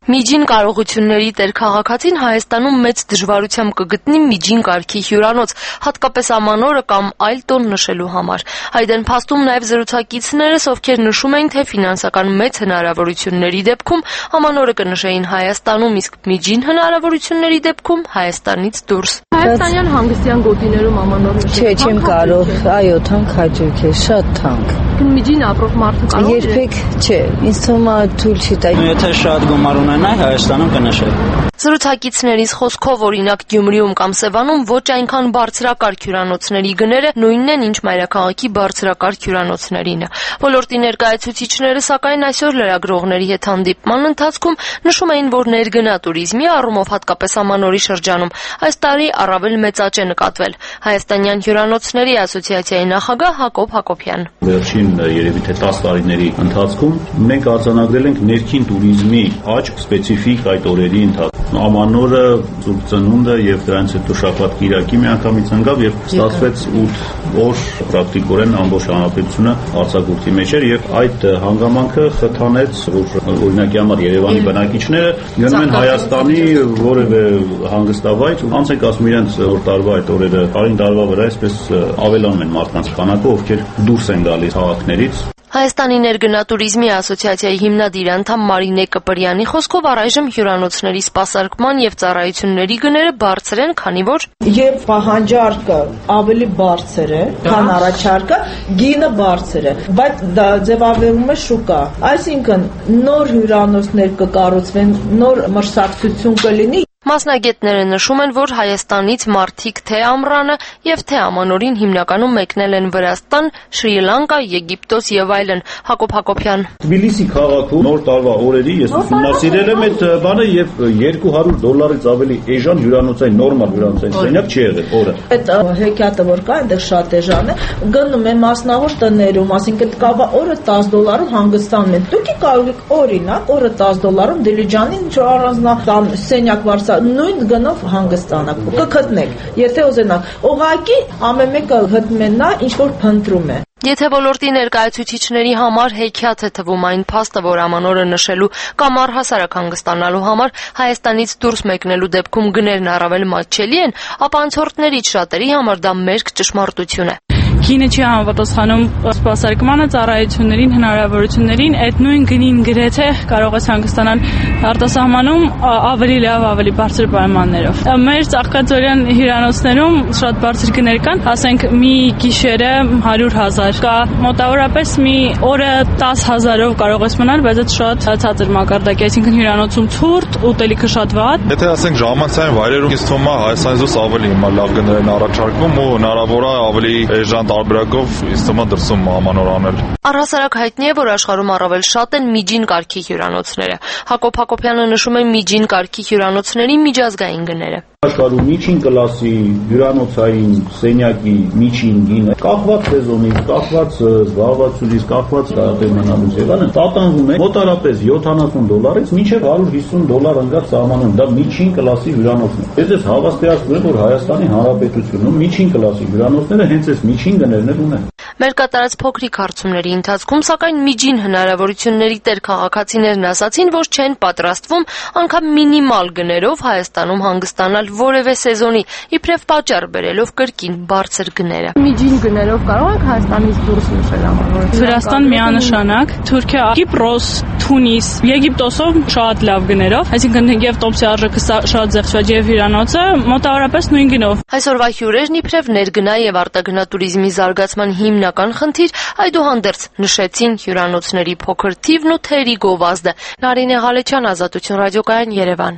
Միջին կարողությունների տեր քաղաքացին Հայաստանում մեծ դժվարությամբ կգտնի միջին կարգի հյուրանոց, հատկապես ամանորը կամ այլ տոն նշելու համար։ Այդ են փաստում նաև զրուցակիցներս, ովքեր նշում էին, թե ֆինանսական մեծ հնարավորությունների դեպքում ամանորը կնշեին Հայաստանում, իսկ միջին հնարավորությունների դեպքում Հայաստանից դուրս։ Հայաստանյան հանգստյան գոտիներում ամանոր նշել։ Չէ, չեմ կարող, այո, թանկ հաճույք է, շատ թանկ։ Միջին ապրող մարդը կարող է։ Երբեք չէ, ինձ թվում է թույլ չի տա։ Եթե շատ գումար ունենայի, Հայաստանում կնշեի։ Զրուցակիցներից խոսքով, օրինակ Գյումրիում կամ Սևանում ոչ այնքան բարձրակարգ հյուրանոցների գները նույնն են, ինչ մայրաքաղաքի բարձրակարգ հյուրանոցներինը։ Ոլորտի ներկայացուցիչները, սակայն, այսօր լրագրողների հետ հանդիպման ընթացքում նշում էին, որ ներգնա туриզմի առումով, հատկապես ամանորի շրջանում, այս տարի առավել մեծ աճ է նկատվել։ Հայաստանյան հյուրանոցների ասոցիացիայի նախագահ Հակոբ Հակոբյան։ Վերջին երևի թե 10 տարիների ընթացքում մենք արձանագրել ենք ներքին туриզմի աճ սպეციფიկ այդ օրերի ընթացքում։ Ամանորը, Սուրբ Ծնունդը եւ դրանից հետո շաբաթ կիրակի միանգամից ընկավ եւ ստացվեց 8 օր պրակտիկորեն ամբողջ հանրապետությունը արձակուրդի մեջ էր եւ այդ հանգամանքը խթանեց, որ օրինակի համար Երևանի բնակիչները գնում են Հայաստանի որևէ հանգստավայր, ոնց են ասում իրենց որ տարվա այդ օրերը տարին տարվա վրա այսպես ավելանում են մարդկանց քանակը, ովքեր դուրս են գալիս քաղաքներից։ Հայաստանի ներգնա туриզմի ասոցիացիայի հիմնադիր անդամ Մարինե Կպրյանի խոսքով առայժմ հյուրանոցների սպասարկման եւ ծառայությունների գները բարձր են, քանի որ եւ պահանջարկը ավելի բարձր է, քան առաջարկը, գինը բարձր է, բայց դա ձևավորվում է շուկա։ Այսինքն նոր հյուրանոցներ կկառուցվեն, նոր մրցակցություն կլինի։ Մասնագետները նշում են, որ Հայաստանից մարդիկ թե ամռանը եւ թե ամանորին հիմնականում մեկնել են Վրաստան, Շրի Լանկա, Եգիպտոս եւ այլն։ Հակոբ Հակոբյան։ Թբիլիսի քաղաքում նոր տարվա օրերի ես ուսումնասիրել եմ այդ բանը եւ $200-ից ավելի էժան հյուրանոցային նորմալ հյուրանոցային սենյակ չի եղել օրը։ Այդ հեքիաթը որ կա, այնտեղ շատ էժան է, գնում է մասնավոր տներում, ասինքն կավա օրը $10 հանգստանում են։ Դուք կարող եք օրինակ օրը $10 Դիլիջանին ինչ առանձնական սենյակ վարձ նույն գնով հանգստանաք, կգտնեք, եթե ուզենաք։ Ուղղակի ամեն մեկը գտնում նա ինչ որ փնտրում է։ Եթե ոլորտի ներկայացուցիչների համար հեքիաթ է թվում այն փաստը, որ ամանորը նշելու կամ առհասարակ հանգստանալու համար Հայաստանից դուրս մեկնելու դեպքում գներն առավել մատչելի են, ապա անցորդներից շատերի համար դա մերկ ճշմարտություն է։ Գինը չի համապատասխանում սպասարկմանը, ծառայություններին, հնարավորություններին, այդ նույն գնին գրեթե կարող ես հանգստանալ արտասահմանում ավելի լավ, ավելի բարձր պայմաններով։ Մեր Ծաղկաձորյան հյուրանոցներում շատ բարձր գներ կան, ասենք մի գիշերը 100,000 կա, մոտավորապես մի օրը 10,000-ով կարող ես մնալ, բայց այդ շատ ցածր մակարդակ է, այսինքն հյուրանոցում ցուրտ, ուտելիքը շատ վատ։ Եթե ասենք ժամանցային վայրերում ինձ թվում է Հայաստանից դուրս ավելի լավ գներ են առաջարկվում ու հնարավոր է ավելի էժան տարբերակով ինձ թվում է դրսում ամանոր անել։ Առհասարակ հայտնի է, որ աշխարհում առավել շատ են միջին կարգի հյուրանոցները։ Հակոբ Հակոբյանը նշում է միջին կարգի հյուրանոցների միջազգային գները։ Աշխարհում միջին կլասի հյուրանոցային սենյակի միջին գինը կախված սեզոնից, կախված զբաղվածությունից, կախված մնալուց եւ այլն տատանվում է մոտարապես $70-ից մինչեւ $150 ընկած սահմանում։ Դա միջին կլասի հյուրանոցն է։ Ես հավաստիացնում եմ, որ Հայաստանի Հանրապետությունում միջին կլասի հյուրանոցները հենց այս միջին գներն ունեն։ Մեր կատարած փոքրիկ հարցումների ընթացքում, սակայն միջին հնարավորությունների տեր քաղաքացիներն ասացին, որ չեն պատրաստվում անգամ մինիմալ գներով Հայաստանում հանգստանալ որևէ սեզոնի, իբրև պատճառ բերելով կրկին բարձր գները։ Միջին գներով կարող եք Հայաստանից դուրս նշել ամանորը։ Վրաստան միանշանակ, Թուրքիա, Կիպրոս, Թունիս, Եգիպտոսով շատ լավ գներով, այսինքն եւ տոպսի արժեքը շատ զեղչված եւ հյուրանոցը մոտավորապես նույն գնով։ Այսօրվա հյուրերն իբրև ներգնա եւ արտագնա туриզմի զարգացման հիմնական խնդիր, այդուհանդերձ նշեցին հյուրանոցների փոքր թիվն ու թերի գովազդը։ Նարինե Ղալեչյան, Ազատություն ռադիոկայան, Երևան։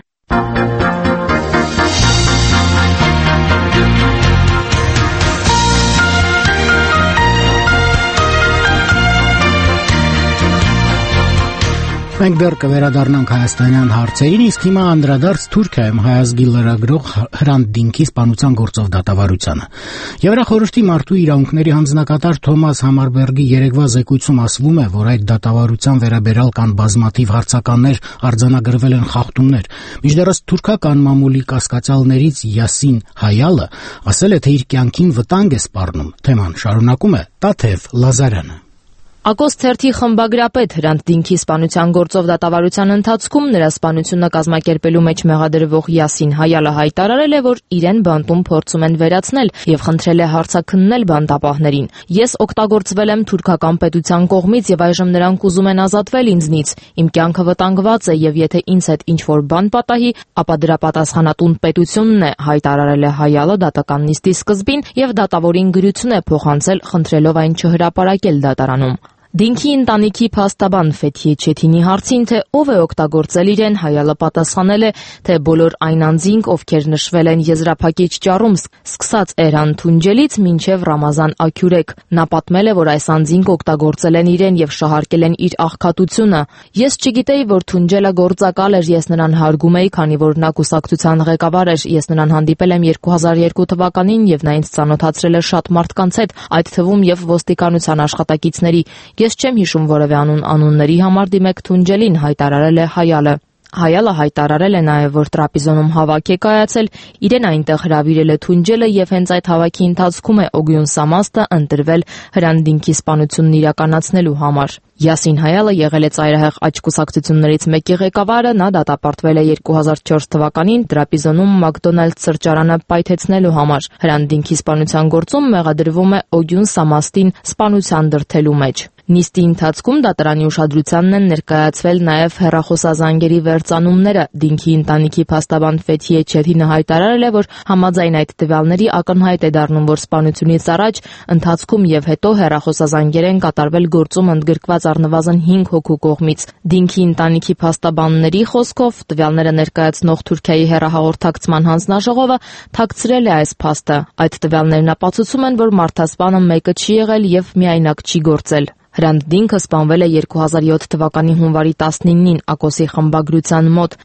Մենք դեռ կվերադառնանք հայաստանյան հարցերին, իսկ հիմա անդրադարձ Թուրքիայում հայազգի լրագրող Հրանտ Դինքի սպանության գործով դատավարությանը։ Եվրախորհրդի մարդու իրավունքների հանձնակատար Թոմաս Համարբերգի երեկվա զեկույցում ասվում է, որ այդ դատավարության վերաբերյալ կան բազմաթիվ հարցականներ, արձանագրվել են խախտումներ։ Մինչդեռս թուրքական մամուլի կասկածյալներից Յասին Հայալը ասել է, թե իր կյանքին վտանգ է սպառնում։ Թեման շարունակում է Տաթև Լազարյանը։ Ակոս թերթի խմբագրապետ Հրանտ Դինքի սպանության գործով դատավարության ընթացքում նրա սպանությունը կազմակերպելու մեջ մեղադրվող Յասին Հայալը հայտարարել է, որ իրեն բանտում փորձում են վերացնել եւ խնդրել է հարցաքննել բանտապահներին։ Ես օգտագործվել եմ թուրքական պետության կողմից եւ այժմ նրանք ուզում են ազատվել ինձնից։ Իմ կյանքը վտանգված է եւ եթե ինձ հետ ինչ-որ բան պատահի, ապա դրա պատասխանատուն պետությունն է, հայտարարել է Հայալը դատական նիստի սկզբին եւ դատավորին գրություն է փոխանցել, խնդրելով այն չհրապարակել դատարանում։ Դինքի ընտանիքի փաստաբան Ֆեթիե Չեթինի հարցին, թե ով է օգտագործել իրեն, Հայալը պատասխանել է, թե բոլոր այն անձինք, ովքեր նշվել են եզրափակիչ ճառում, սկսած Էրան Թունջելից մինչև Ռամազան Աքյուրեկ։ Նա պատմել է, որ այս անձինք օգտագործել են իրեն եւ շահարկել են իր աղքատությունը։ Ես չգիտեի, որ Թունջելը գործակալ էր, ես նրան հարգում էի, քանի որ նա կուսակցության ղեկավար էր։ Ես նրան հանդիպել եմ 2002 թվականին եւ նա ինձ ծանոթացրել է շատ մարդկանց հետ, այդ թվում եւ ոստիկանության աշխատակիցների։ Ես չեմ հիշում որևէ անունների համար դիմեք Թունջելին, հայտարարել է Հայալը։ Հայալը հայտարարել է նաև, որ Տրապիզոնում հավաք է կայացել, իրեն այնտեղ հրավիրել է Թունջելը եւ հենց այդ հավաքի ընթացքում է Օգյուն Սամաստը ընտրվել Հրանտ Դինքի սպանությունն իրականացնելու համար։ Յասին Հայալը եղել է ծայրահեղ աջ կուսակցություններից մեկի ղեկավարը, նա դատապարտվել է 2004 թվականին Տրապիզոնում Մակդոնալդս սրճարանը պայթեցնելու համար։ Հրանտ Դինքի սպանության գործում մեղադրվում է Օգյուն Սամաստին սպանության դրդելու մեջ։ Նիստի ընթացքում դատարանի ուշադրությանն են ներկայացվել նաև հեռախոսազանգերի վերծանումները։ Դինքի ընտանիքի փաստաբան Ֆեթիե Չեթինը հայտարարել է, որ համաձայն այդ տվյալների ակնհայտ է դառնում, որ սպանությունից առաջ, ընթացքում եւ հետո հեռախոսազանգեր են կատարվել գործում ընդգրկված առնվազն 5 հոգու կողմից։ Դինքի ընտանիքի փաստաբանների խոսքով տվյալները ներկայացնող Թուրքիայի հեռահաղորդակցման հանձնաժողովը թաքցրել է այս փաստը։ Այդ տվյալներն ապացուցում են, որ մարդասպանը մեկը չի եղել եւ միայնակ չի գործել։ Հրանտ Դինքը սպանվել է 2007 թվականի հունվարի 19-ին Ակոսի խմբագրության մոտ։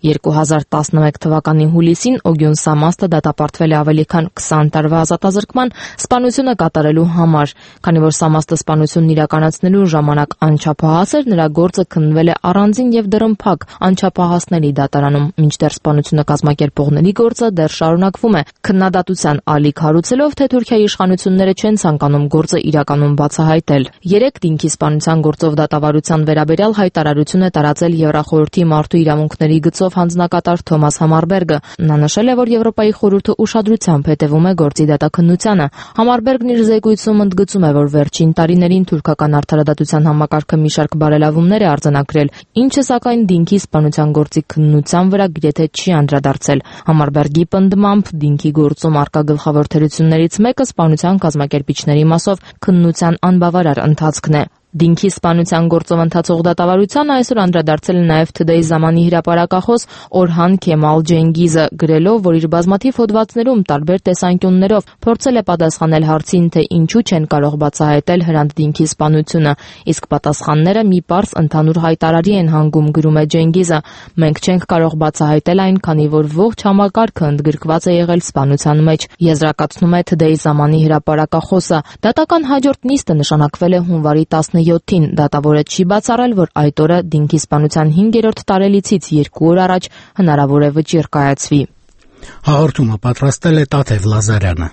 2011 թվականի հուլիսին Օգյուն Սամաստը դատապարտվել է ավելի քան 20 տարվա ազատազրկման սպանությունը կատարելու համար։ Քանի որ Սամաստը սպանությունն իրականացնելու ժամանակ անչափահաս էր, նրա գործը քննվել է առանձին եւ դրմփակ անչափահասների դատարանում, մինչդեռ սպանությունը կազմակերպողների գործը դեռ շարունակվում է։ Քննադատության ալիք հարուցելով, թե Թուրքիայի իշխանությունները չեն ցանկանում գործը իրականում բացահայտել։ 3 Դինքի սպանության գործով դատավարության վերաբերյալ հայտարարություն է տարածել Եվրախորհրդի մարդու իրավունքների գծով հանձնակատար Թոմաս Համարբերգը։ Նա նշել է, որ Եվրոպայի խորհուրդը ուշադրությամբ հետևում է գործի դատաքննությանը։ Համարբերգն իր զեկույցում ընդգծում է, որ վերջին տարիներին թուրքական արդարադատության համակարգը մի շարք բարելավումներ է արձանագրել, ինչը սակայն Դինքի սպանության գործի քննության վրա գրեթե չի անդրադարձել։ Համարբերգի պնդմամբ Դինքի գործում առկա գլխավոր թերություններից մեկը սպանության կազմակերպիչների մասով քննության անբավարար ընթացքն է։ Դինքի սպանության գործով ընթացող դատավարությանը այսօր անդրադարձել է նաև Today Zamani հրապարակախոս Օրհան Քեմալ Ջենգիզը, գրելով, որ իր բազմաթիվ հոդվածներում տարբեր տեսանկյուններով փորձել է պատասխանել հարցին, թե ինչու չեն կարող բացահայտել Հրանտ Դինքի սպանությունը, իսկ պատասխանները մի պարզ ընդհանուր հայտարարի են հանգում, գրում է Ջենգիզը։ Մենք չենք կարող բացահայտել այն, քանի որ ողջ համակարգը ընդգրկված է եղել սպանության մեջ, եզրակացնում է Today Zamani հրապարակախոսը։ Դատական հաջորդ նիստը նշանակվել է հունվարի 17-ին, դատավորը չի բացառել, որ այդ օրը Դինքի սպանության 5-րդ տարելիցից 2 օր առաջ հնարավոր է վճիռ կայացվի։ Հաղորդումը պատրաստել է Տաթև Լազարյանը։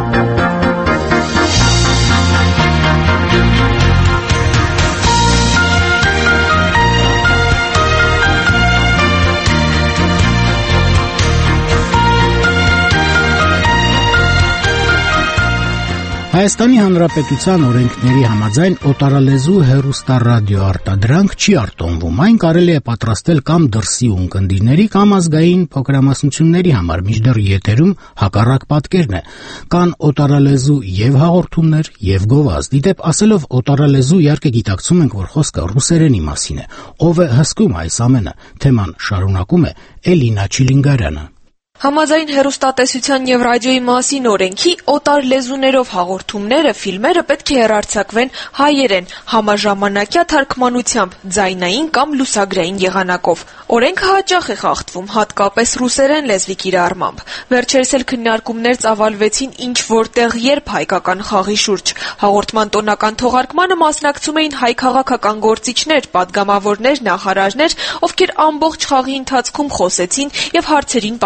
Հայաստանի Հանրապետության օրենքների համաձայն օտարալեզու հեռուստառադիո արտադրանք չի արտոնվում։ Այն կարելի է պատրաստել կամ դրսի ունկնդիրների կամ ազգային փոքրամասնությունների համար, մինչդեռ եթերում հակառակ պատկերն է։ Կան օտարալեզու եւ հաղորդումներ եւ գովազդ։ Դիտեպ ասելով օտարալեզու, իհարկե գիտակցում ենք, որ խոսքը ռուսերենի մասին է։ Ով է հսկում այս ամենը։ Թեման շարունակում է Էլինա Չիլինգարյանը։ Համաձայն հեռուստատեսության եւ ռադիոյի մասին օրենքի օտար լեզուներով հաղորդումները, ֆիլմերը պետք է հեռարձակվեն հայերեն, համաժամանակյա թարգմանությամբ, ձայնային կամ լուսագրային եղանակով։ Օրենքը հաճախ է խախտվում, հատկապես ռուսերեն լեզվի կիրառմամբ։ Վերջերս էլ քննարկումներ ծավալվեցին ինչ որտեղ երբ հայկական խաղի շուրջ։ Հաղորդման տոնական թողարկմանը մասնակցում էին հայ քաղաքական գործիչներ, պատգամավորներ, նախարարներ, ովքեր ամբողջ խաղի ընթացքում խոսեցին եւ հարցերին պատասխան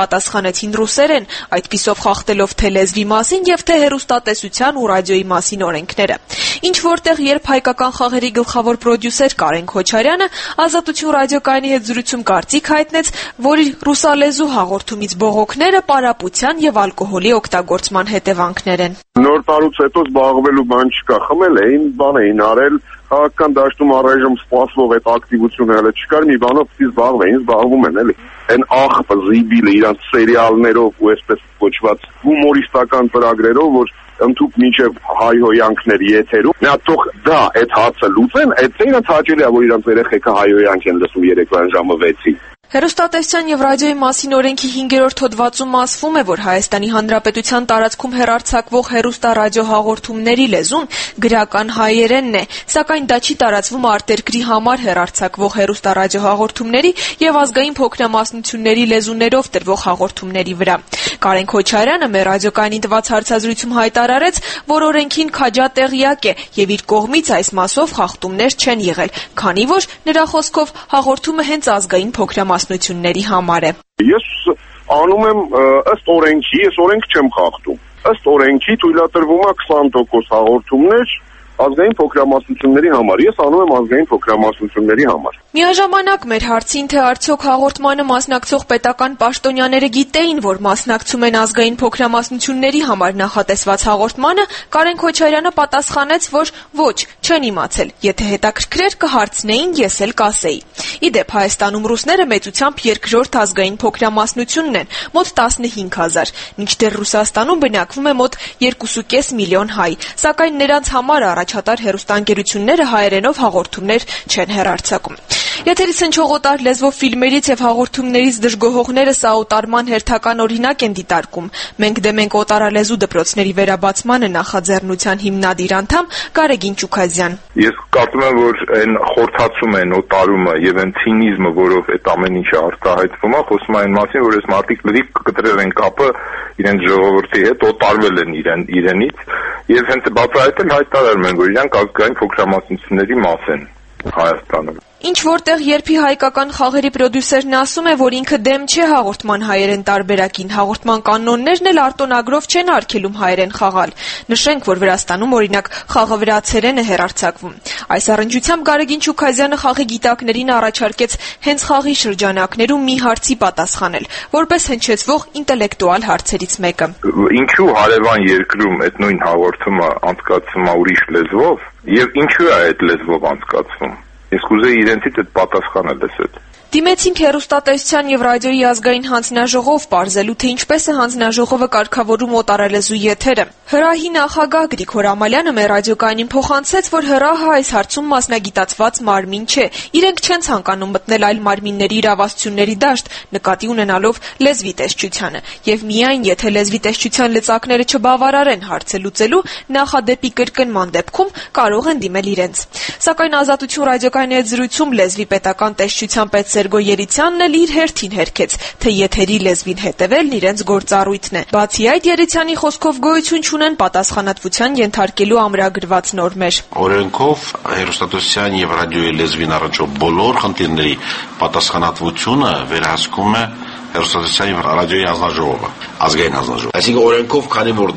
ուսուցանեցին ռուսերեն, այդպիսով խախտելով թե լեզվի մասին եւ թե հեռուստատեսության ու ռադիոյի մասին օրենքները։ Ինչ որտեղ երբ հայկական խաղերի գլխավոր պրոդյուսեր Կարեն Քոչարյանը Ազատություն ռադիոկայանի հետ զրույցում կարծիք հայտնեց, որ իր ռուսալեզու հաղորդումից բողոքները պարապության եւ ալկոհոլի օգտագործման հետևանքներ են։ Նոր տարուց հետո զբաղվելու բան չկա, խմել էին, բան էին արել, քաղաքական դաշտում առայժմ սպասվող այդ ակտիվությունը հələ չկար, մի բանով զբաղվում են, էլի։ Այն աղբը զիբիլը իրանց սերիալներով ու այսպես կոչված հումորիստական ծրագրերով, որ ընդհուպ մինչև հայհոյանքներ եթերում, նա թող դա այդ հարցը լուծեն, այդ իրանց հաճելի է, որ իրանց երեխեքը հայհոյանք են լսում երեկոյան ժամը 6-ին։ Հեռուստատեսության եւ ռադիոյի մասին օրենքի 5-րդ հոդվածում ասվում է, որ Հայաստանի Հանրապետության տարածքում հեռարձակվող հեռուստարադիոհաղորդումների լեզուն գրական հայերենն է, սակայն դա չի տարածվում արտերկրի համար հեռարձակվող հեռուստարադիոհաղորդումների եւ ազգային փոքրամասնությունների լեզուներով տրվող հաղորդումների վրա։ Կարեն Քոչարյանը մեր ռադիոկայանին տված հարցազրույցում հայտարարեց, որ օրենքին քաջատեղյակ է եւ իր կողմից այս մասով խախտումներ չեն եղել, քանի որ նրա խոսքով հաղորդումը հենց ազգային փոքրամասնությունների համար է։ Ես անում եմ ըստ օրենքի, ես օրենք չեմ խախտում։ Ըստ օրենքի թույլատրվում է 20% հաղորդումներ ազգային փոքրամասնությունների համար։ Ես անում եմ ազգային փոքրամասնությունների համար։ Միաժամանակ մեր հարցին, թե արդյոք հաղորդմանը մասնակցող պետական պաշտոնյաները գիտեին, որ մասնակցում են ազգային փոքրամասնությունների համար նախատեսված հաղորդմանը, Կարեն Քոչարյանը պատասխանեց, որ ոչ, չեն իմացել, եթե հետաքրքրեր կհարցնեին, ես էլ կասեի։ Իդեպ Հայաստանում ռուսները մեծությամբ երկրորդ ազգային փոքրամասնությունն են, մոտ 15,000, մինչդեռ Ռուսաստանում բնակվում է մոտ 2.5 միլիոն հայ, սակայն նրանց համար առաջատար հեռուստաընկերությունները հայերենով հաղորդումներ չեն հեռարձակում։ Եթերից հնչող օտար լեզվով ֆիլմերից եւ հաղորդումներից դժգոհողները սա օտարման հերթական օրինակ են դիտարկում։ Մենք դեմ ենք օտարալեզու դպրոցների վերաբացմանը նախաձեռնության հիմնադիր անդամ Գարեգին Ճուքազյան։ Ես կարծում եմ, որ այն խորհրդացում են օտարումը եւ այն ցինիզմը, որով այդ ամեն ինչը արտահայտվում է, խոսում է այն մասին, որ այս մարդիկ լրիվ կտրել են կապը իրենց ժողովրդի հետ, օտարվել են իրենից եւ հենց բացահայտել հայտարարում են, որ իրանք ազգային փոքրամասնությունների մաս են Հայաստանում։ Ինչ որտեղ երբի հայկական խաղերի պրոդյուսերն ասում է, որ ինքը դեմ չէ հաղորդման հայերեն տարբերակին, հաղորդման կանոններն էլ արտոնագրով չեն արգելում հայերեն խաղալ։ Նշենք, որ Վրաստանում օրինակ խաղը վրացերեն է հեռարձակվում։ Այս առնչությամբ Գարեգին Ճուքազյանը խաղի գիտակներին առաջարկեց հենց խաղի շրջանակներում մի հարցի պատասխանել, որպես հնչեցվող ինտելեկտուալ հարցերից մեկը։ Ինչու հարևան երկրում այդ նույն հաղորդումը անցկացվում է ուրիշ լեզվով եւ ինչու է այդ լեզվով անցկացվում։ Ես կուզեի իրենցից այդ պատասխանը լսել։ Դիմեցինք հեռուստատեսության եւ ռադիոյի ազգային հանձնաժողով պարզելու, թե ինչպես է հանձնաժողովը կարգավորում օտարալեզու եթերը։ ՀՌԱՀ-ի նախագահ Գրիգոր Ամալյանը մեր ռադիոկայանին փոխանցեց, որ ՀՌԱՀ-ը այս հարցում մասնագիտացված մարմին չէ։ Իրենք չեն ցանկանում մտնել այլ մարմինների իրավասությունների դաշտ, նկատի ունենալով լեզվի տեսչությանը, եւ միայն եթե լեզվի տեսչության լծակները չբավարարեն հարցը լուծելու, նախադեպի կրկնման դեպքում կարող են դիմել իրենց։ Սակայն Ազատություն ռադիոկայանի հետ զրույցում լեզվի պետական տեսչության պետ Սերգո Երիցյանն էլ իր հերթին հերքեց, թե եթերի լեզվին հետևելն իրենց գործառույթն է։ Բացի այդ, Երիցյանի խոսքով գոյություն չունեն պատասխանատվության ենթարկելու ամրագրված նորմեր։ Օրենքով հեռուստատեսության եւ ռադիոյի լեզվին առնչվող բոլոր խնդիրների պատասխանատվությունը վերահսկում է հեռուստատեսության եւ ռադիոյի հանձնաժողովը, ազգային հանձնաժողովը։ Այսինքն օրենքով,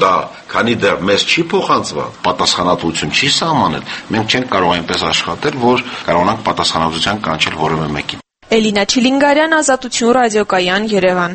քանի դեռ մեզ չի փոխանցված, պատասխանատվություն չի սահմանել, մենք չենք կարող այնպես աշխատել, որ կարողանանք պատասխանատվության կանչել որևէ մեկին։ Էլինա Չիլինգարյան, Ազատություն ռադիոկայան, Երևան։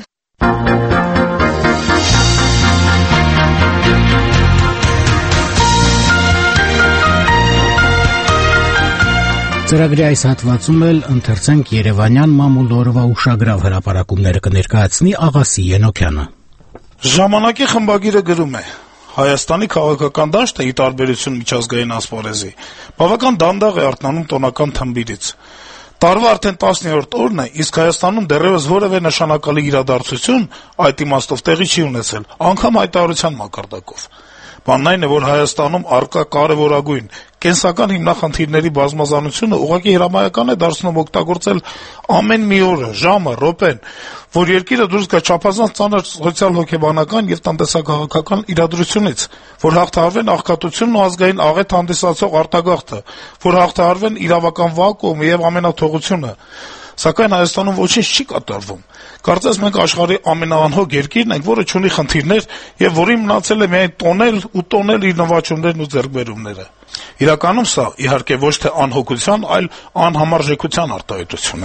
Ծրագրի այս հատվածում էլ ընթերցենք Երևանյան մամուլ օրվա ուշագրավ հրապարակումները կներկայացնի Աղասի Ենոքյանը։ Ժամանակի խմբագիրը գրում է. Հայաստանի քաղաքական դաշտը ի տարբերություն միջազգային ասպարեզի բավական դանդաղ է արթնանում տոնական թմբիրից։ Տարվա արդեն 10-րդ օրն է, իսկ Հայաստանում դեռևս որևէ նշանակալի իրադարձություն այդ իմաստով տեղի չի ունեցել, անգամ հայտարարության մակարդակով։ Բանն այն է, որ Հայաստանում առկա կարևորագույն կենսական հիմնախնդիրների բազմազանությունը ուղղակի հրամայական է դարձնում օգտագործել ամեն մի օրը, ժամը, րոպեն, որ երկիրը դուրս գա չափազանց ծանր սոցիալ-հոգեբանական եւ տնտեսական իրադրությունից, որ հաղթահարվեն աղքատությունն ու ազգային աղետ հանդիսացող արտագաղթը, որ հաղթահարվեն իրավական վակուումը եւ ամենաթողությունը, Սակայն Հայաստանում ոչինչ չի կատարվում։ Կարծես մենք աշխարհի ամենաանհոգ երկիրն ենք, որը չունի խնդիրներ եւ որին մնացել է միայն տոնել իր նվաճումներն ու ձեռքբերումները։ Իրականում սա, իհարկե, ոչ թե անհոգության, այլ անհամարժեքության արտահայտություն է։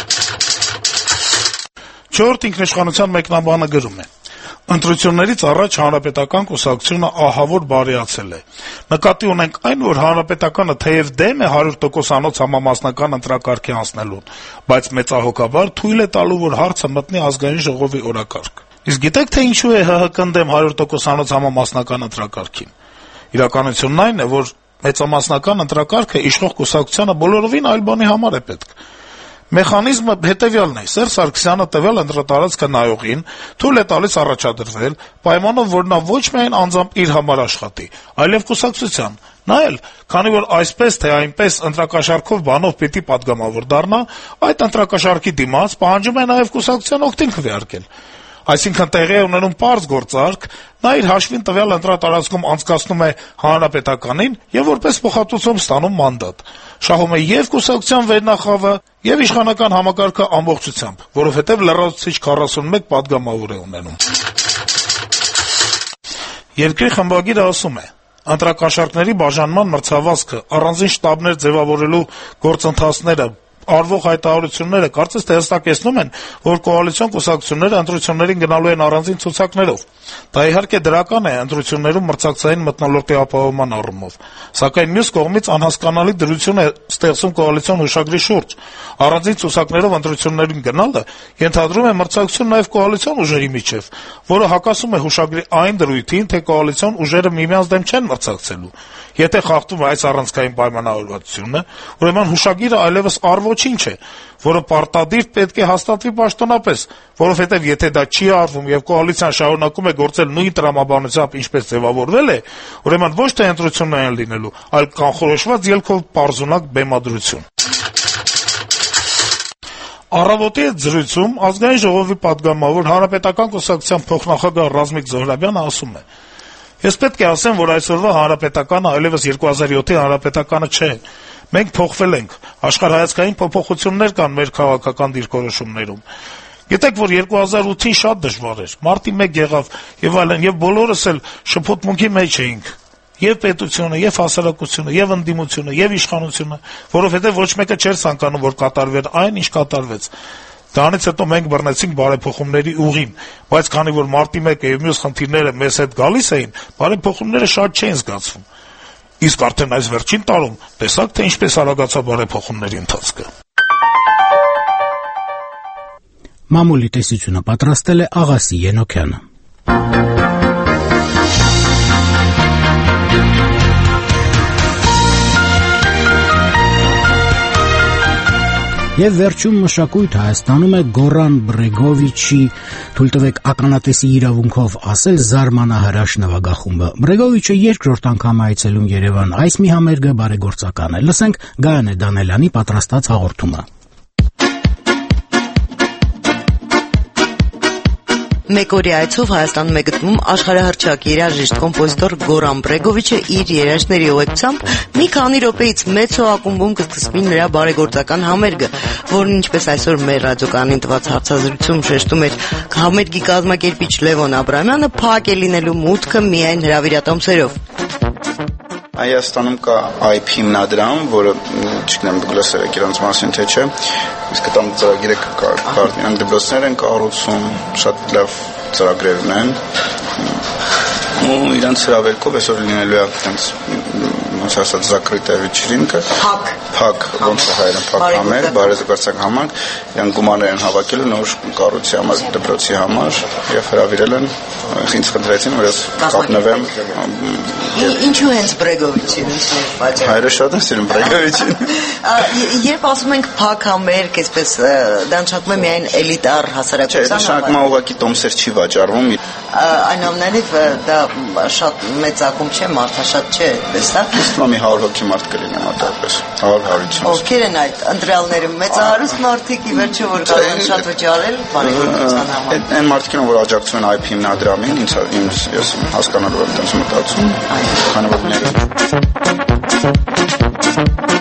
4-րդ ինքնիշխանության մեկնաբանը գրում է. Ընտրություններից առաջ Հանրապետական կուսակցությունը ահավոր բարիացել է։ Նկատի ունենք այն, որ Հանրապետականը թեև դեմ է 100%-անոց համամասնական ընտրակարգի անցնելուն, բայց մեծահոգաբար թույլ է տալու, որ հարցը մտնի ազգային ժողովի օրակարգ։ Իսկ գիտեք, թե ինչու է ՀՀԿ-ն դեմ 100%-անոց համամասնական ընտրակարգին։ Իրականությունն այն է, որ մեծամասնական ընտրակարգը իշխող կուսակցությանը բոլորովին այլ բանի համար է պետք։ Մեխանիզմը հետեւյալն է. Սերժ Սարգսյանը տվյալ ընտրատարածքը նայողին թույլ է տալիս առաջադրվել, պայմանով, որ նա ոչ միայն անձամբ իր համար աշխատի, այլև կուսակցության։ Նա էլ, քանի որ այսպես թե այնպես ընտրակաշառքով բանով պիտի պատգամավոր դառնա, այդ ընտրակաշառքի դիմաց պահանջում է նաև կուսակցության օգտին քվեարկել։ Այսինքն տեղի է ունենում պարզ գործարք, նա իր հաշվին տվյալ ընտրատարածքում անցկացնում է Հանրապետականին եւ որպես փոխհատուցում ստանում մանդատ։ Շահում է եւ կուսակցության վերնախավը, եւ իշխանական համակարգը ամբողջությամբ, որովհետեւ լրացուցիչ 41 պատգամավոր է ունենում։ Երկրի խմբագիրը ասում է. ընտրակաշառքների բաժանման մրցավազքը, առանձին շտաբներ ձևավորելու գործընթացները, արվող հայտարարությունները կարծես թե հստակեցնում են, որ կոալիցիոն կուսակցությունները ընտրություններին գնալու են առանձին ցուցակներով։ Դա իհարկե դրական է ընտրություններում մրցակցային մթնոլորտի ապահովման առումով, սակայն մյուս կողմից անհասկանալի դրություն է ստեղծում կոալիցիոն հուշագրի շուրջ։ Առանձին ցուցակներով ընտրություններին գնալը ենթադրում է մրցակցություն նաև կոալիցիոն ուժերի միջև, որը հակասում է հուշագրի այն դրույթին, թե կոալիցիոն ուժերը միմյանց դեմ չեն մրցակցելու։ Եթե խախտում է այս առանցքային պայմանավորվածությունը, ուրեմն հուշագիրը այլևս ոչինչ է, որը պարտադիր պետք է հաստատվի պաշտոնապես, որովհետև եթե դա չի արվում եւ կոալիցիան շարունակում է գործել նույն տրամաբանությամբ, ինչպես ձևավորվել է, ուրեմն ոչ թե ընտրություններ են լինելու, այլ կանխորոշված ելքով պարզունակ բեմադրություն։ Առավոտի այդ զրույցում ազգային ժողովի պատգամավոր Հանրապետական կուսակցության փոխնախագահ Ռազմիկ Զոհրաբյանը ասում է. Ես պետք է ասեմ, որ այսօրվա Հանրապետականը այլևս 2007-ի Հանրապետականը չէ։ Մենք փոխվել ենք, աշխարհայացքային փոփոխություններ կան մեր քաղաքական դիրքորոշումներում։ Գիտեք, որ 2008-ին շատ դժվար էր, մարտի 1 եղավ եւ այլն, եւ բոլորս էլ շփոթմունքի մեջ էինք։ Եվ պետությունը, եւ հասարակությունը, եւ ընդդիմությունը, եւ իշխանությունը, որովհետեւ ոչ մեկը չէր ցանկանում, որ կատարվեր այն, ինչ կատարվեց։ Դրանից հետո մենք բռնեցինք բարեփոխումների ուղին, բայց քանի որ մարտի 1-ը եւ մյուս խնդիրները մեզ հետ գալիս էին, բարեփոխումները շատ չէին զգացվում։ Իսկ արդեն այս վերջին տարում տեսաք, թե ինչպես արագացավ բարեփոխումների ընթացքը։ Մամուլի տեսությունը պատրաստել է Աղասի Ենոքյանը։ Եվ վերջում մշակույթ Հայաստանում է Գոռան Բրեգովիչի «Թույլ տվեք ականատեսի իրավունքով ասել» զարմանահրաշ նվագախումբը։ Բրեգովիչը երկրորդ անգամ է այցելում Երևան։ Այս մի համերգը բարեգործական է։ Լսենք Գայանե Դանելյանի պատրաստած հաղորդումը։ Մեկօրյա այցով Հայաստանում է գտնվում աշխարհահռչակ երաժիշտ կոմպոզիտոր Գոռան Բրեգովիչը իր երաժիշտների ուղեկցությամբ մի քանի րոպեից մեծո ակումբում կսկսվի նրա բարեգործական համերգը, որն ինչպես այսօր մեր ռադիոկայանին տված հարցազրույցում շեշտում էր համերգի կազմակերպիչ Լևոն Աբրամյանը, փակ է լինելու մուտքը միայն հրավիրատոմսերով։ Հայաստանում կա IP հիմնադրամ, որը չգիտեմ դուք լսել եք իրանց մասին թե չէ, իսկ այդ ծրագիրը կարգին դպրոցներ են կառուցում, շատ լավ ծրագրերն են, ու իրանց հրավերքով այսօր լինելու է այդպես ոնց ասած закрытая вечеринка, փակ ոնց է հայերեն փակ համեր, բարեզգացակ համար, իրան գումարներ են հավաքել նոր կառույցի համար, դպրոցի համար եւ հրավիրել են, ինձ խնդրեցին, որ ես կապնվեմ։ Ինչու հենց Բրեգովիչին, հայերը շատ են սիրում Բրեգովիչին։ Երբ ասում ենք փակ համերգ, այսպես դա նշանակում է միայն էլիտար հասարակության համար։ Չէ, նշանակում է ուղղակի տոմսեր չի վաճառվում։ Այնուամենայնիվ դա շատ մեծ ակումբ չէ, մարդաշատ չէ, այդպես է։ Մի 100 հոգի մարդ կլինի մոտավորապես 100-150։ Ովքեր են այդ ընտրյալները, մեծահարուստ մարդիկ ի վերջո որ կարող են շատ վճարել բարեգործության համար։ Այն մարդիկն որ աջակցում են IP հիմնադրամին, ես հասկանալու եմ դրանց մտածում, քանի որ մեր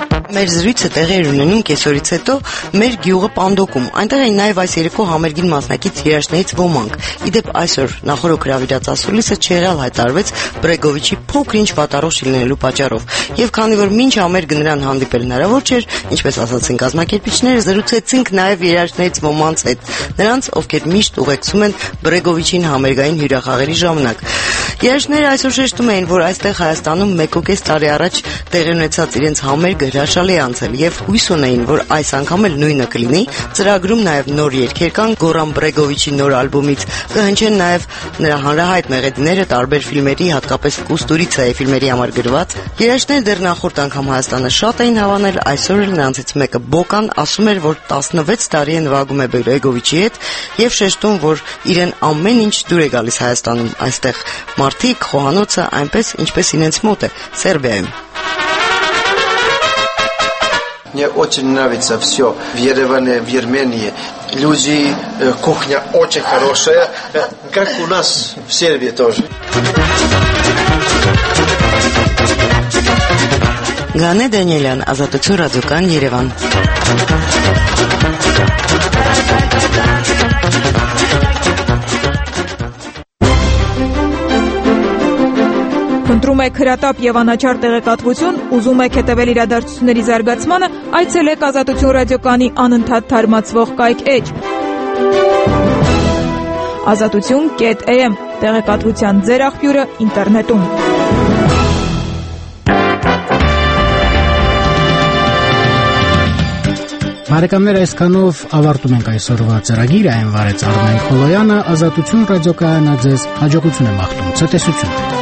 Մեր զրույցը տեղի էր ունենում կեսօրից հետո մեր գյուղը Պանդոկում։ Այնտեղ էին նաև այս երեկո համերգին մասնակից երաժշտներից ոմանք։ Իդեպ այսօր նախորդ հրավիրած ասուլիսը չեղյալ հայտարարվեց Բրեգովիչի փոքր-ինչ վատառոշ լինելու պատճառով։ Եվ քանի որ մինչ համերգը նրան հանդիպել հնարավոր չէր, ինչպես ասացին կազմակերպիչները, զրուցեցինք նաև երաժշտներից ոմանց հետ, նրանց, ովքեր միշտ ուղեկցում են Բրեգովիչին համերգային հյուրախաղերի ժամանակ։ Երաժշտները այսօր շեշտում էին, որ այստեղ Հայաստանում 1.5 տարի առաջ տեղի ունեցած իրենց համերգը հրաշալի է անցել եւ հույս ունեին, որ այս անգամ էլ նույնը կլինի։ Ծրագրում նաեւ նոր երգեր կան Գորան Բրեգովիչի նոր ալբոմից, կհնչեն նաեւ նրա հանրահայտ մեղեդիները տարբեր ֆիլմերի, հատկապես Կուստուրիցայի ֆիլմերի համար գրված։ Երաժշտները դեռ նախորդ անգամ Հայաստանը շատ էին հավանել, այսօր էլ նրանցից մեկը Բոկան ասում էր, որ 16 տարի է նվագում է Բրեգովիչի հետ եւ շեշտում, որ իրեն ամեն ինչ դուր է գալիս Հայաստանում, այստեղ մարդիկ, խոհանոցը այնպես, ինչպես իրենց մոտ է, Սերբիայում։ Мне очень нравится все в Ереване, в Армении. Люди, кухня очень хорошая, как у нас в Сербии тоже. Գանե Դանիելյան, Ազատություն ռադիոկան, Երևան։ Ընտրում եք հրատապ եւ անաչառ տեղեկատվություն, ուզում եք հետևել իրադարձությունների զարգացմանը, այցելեք Ազատություն ռադիոկանի անընդհատ թարմացվող կայք էջ։ Ազատություն.am տեղեկատվության ձեր աղբյուրը ինտերնետում։ Բարեկամներ, այսքանով ավարտում ենք այսօրվա ծրագիրը, այն վարեց Արմեն Խոլոյանը, Ազատություն ռադիոկայանը ձեզ հաջողություն է մաղթում, ցտեսություն։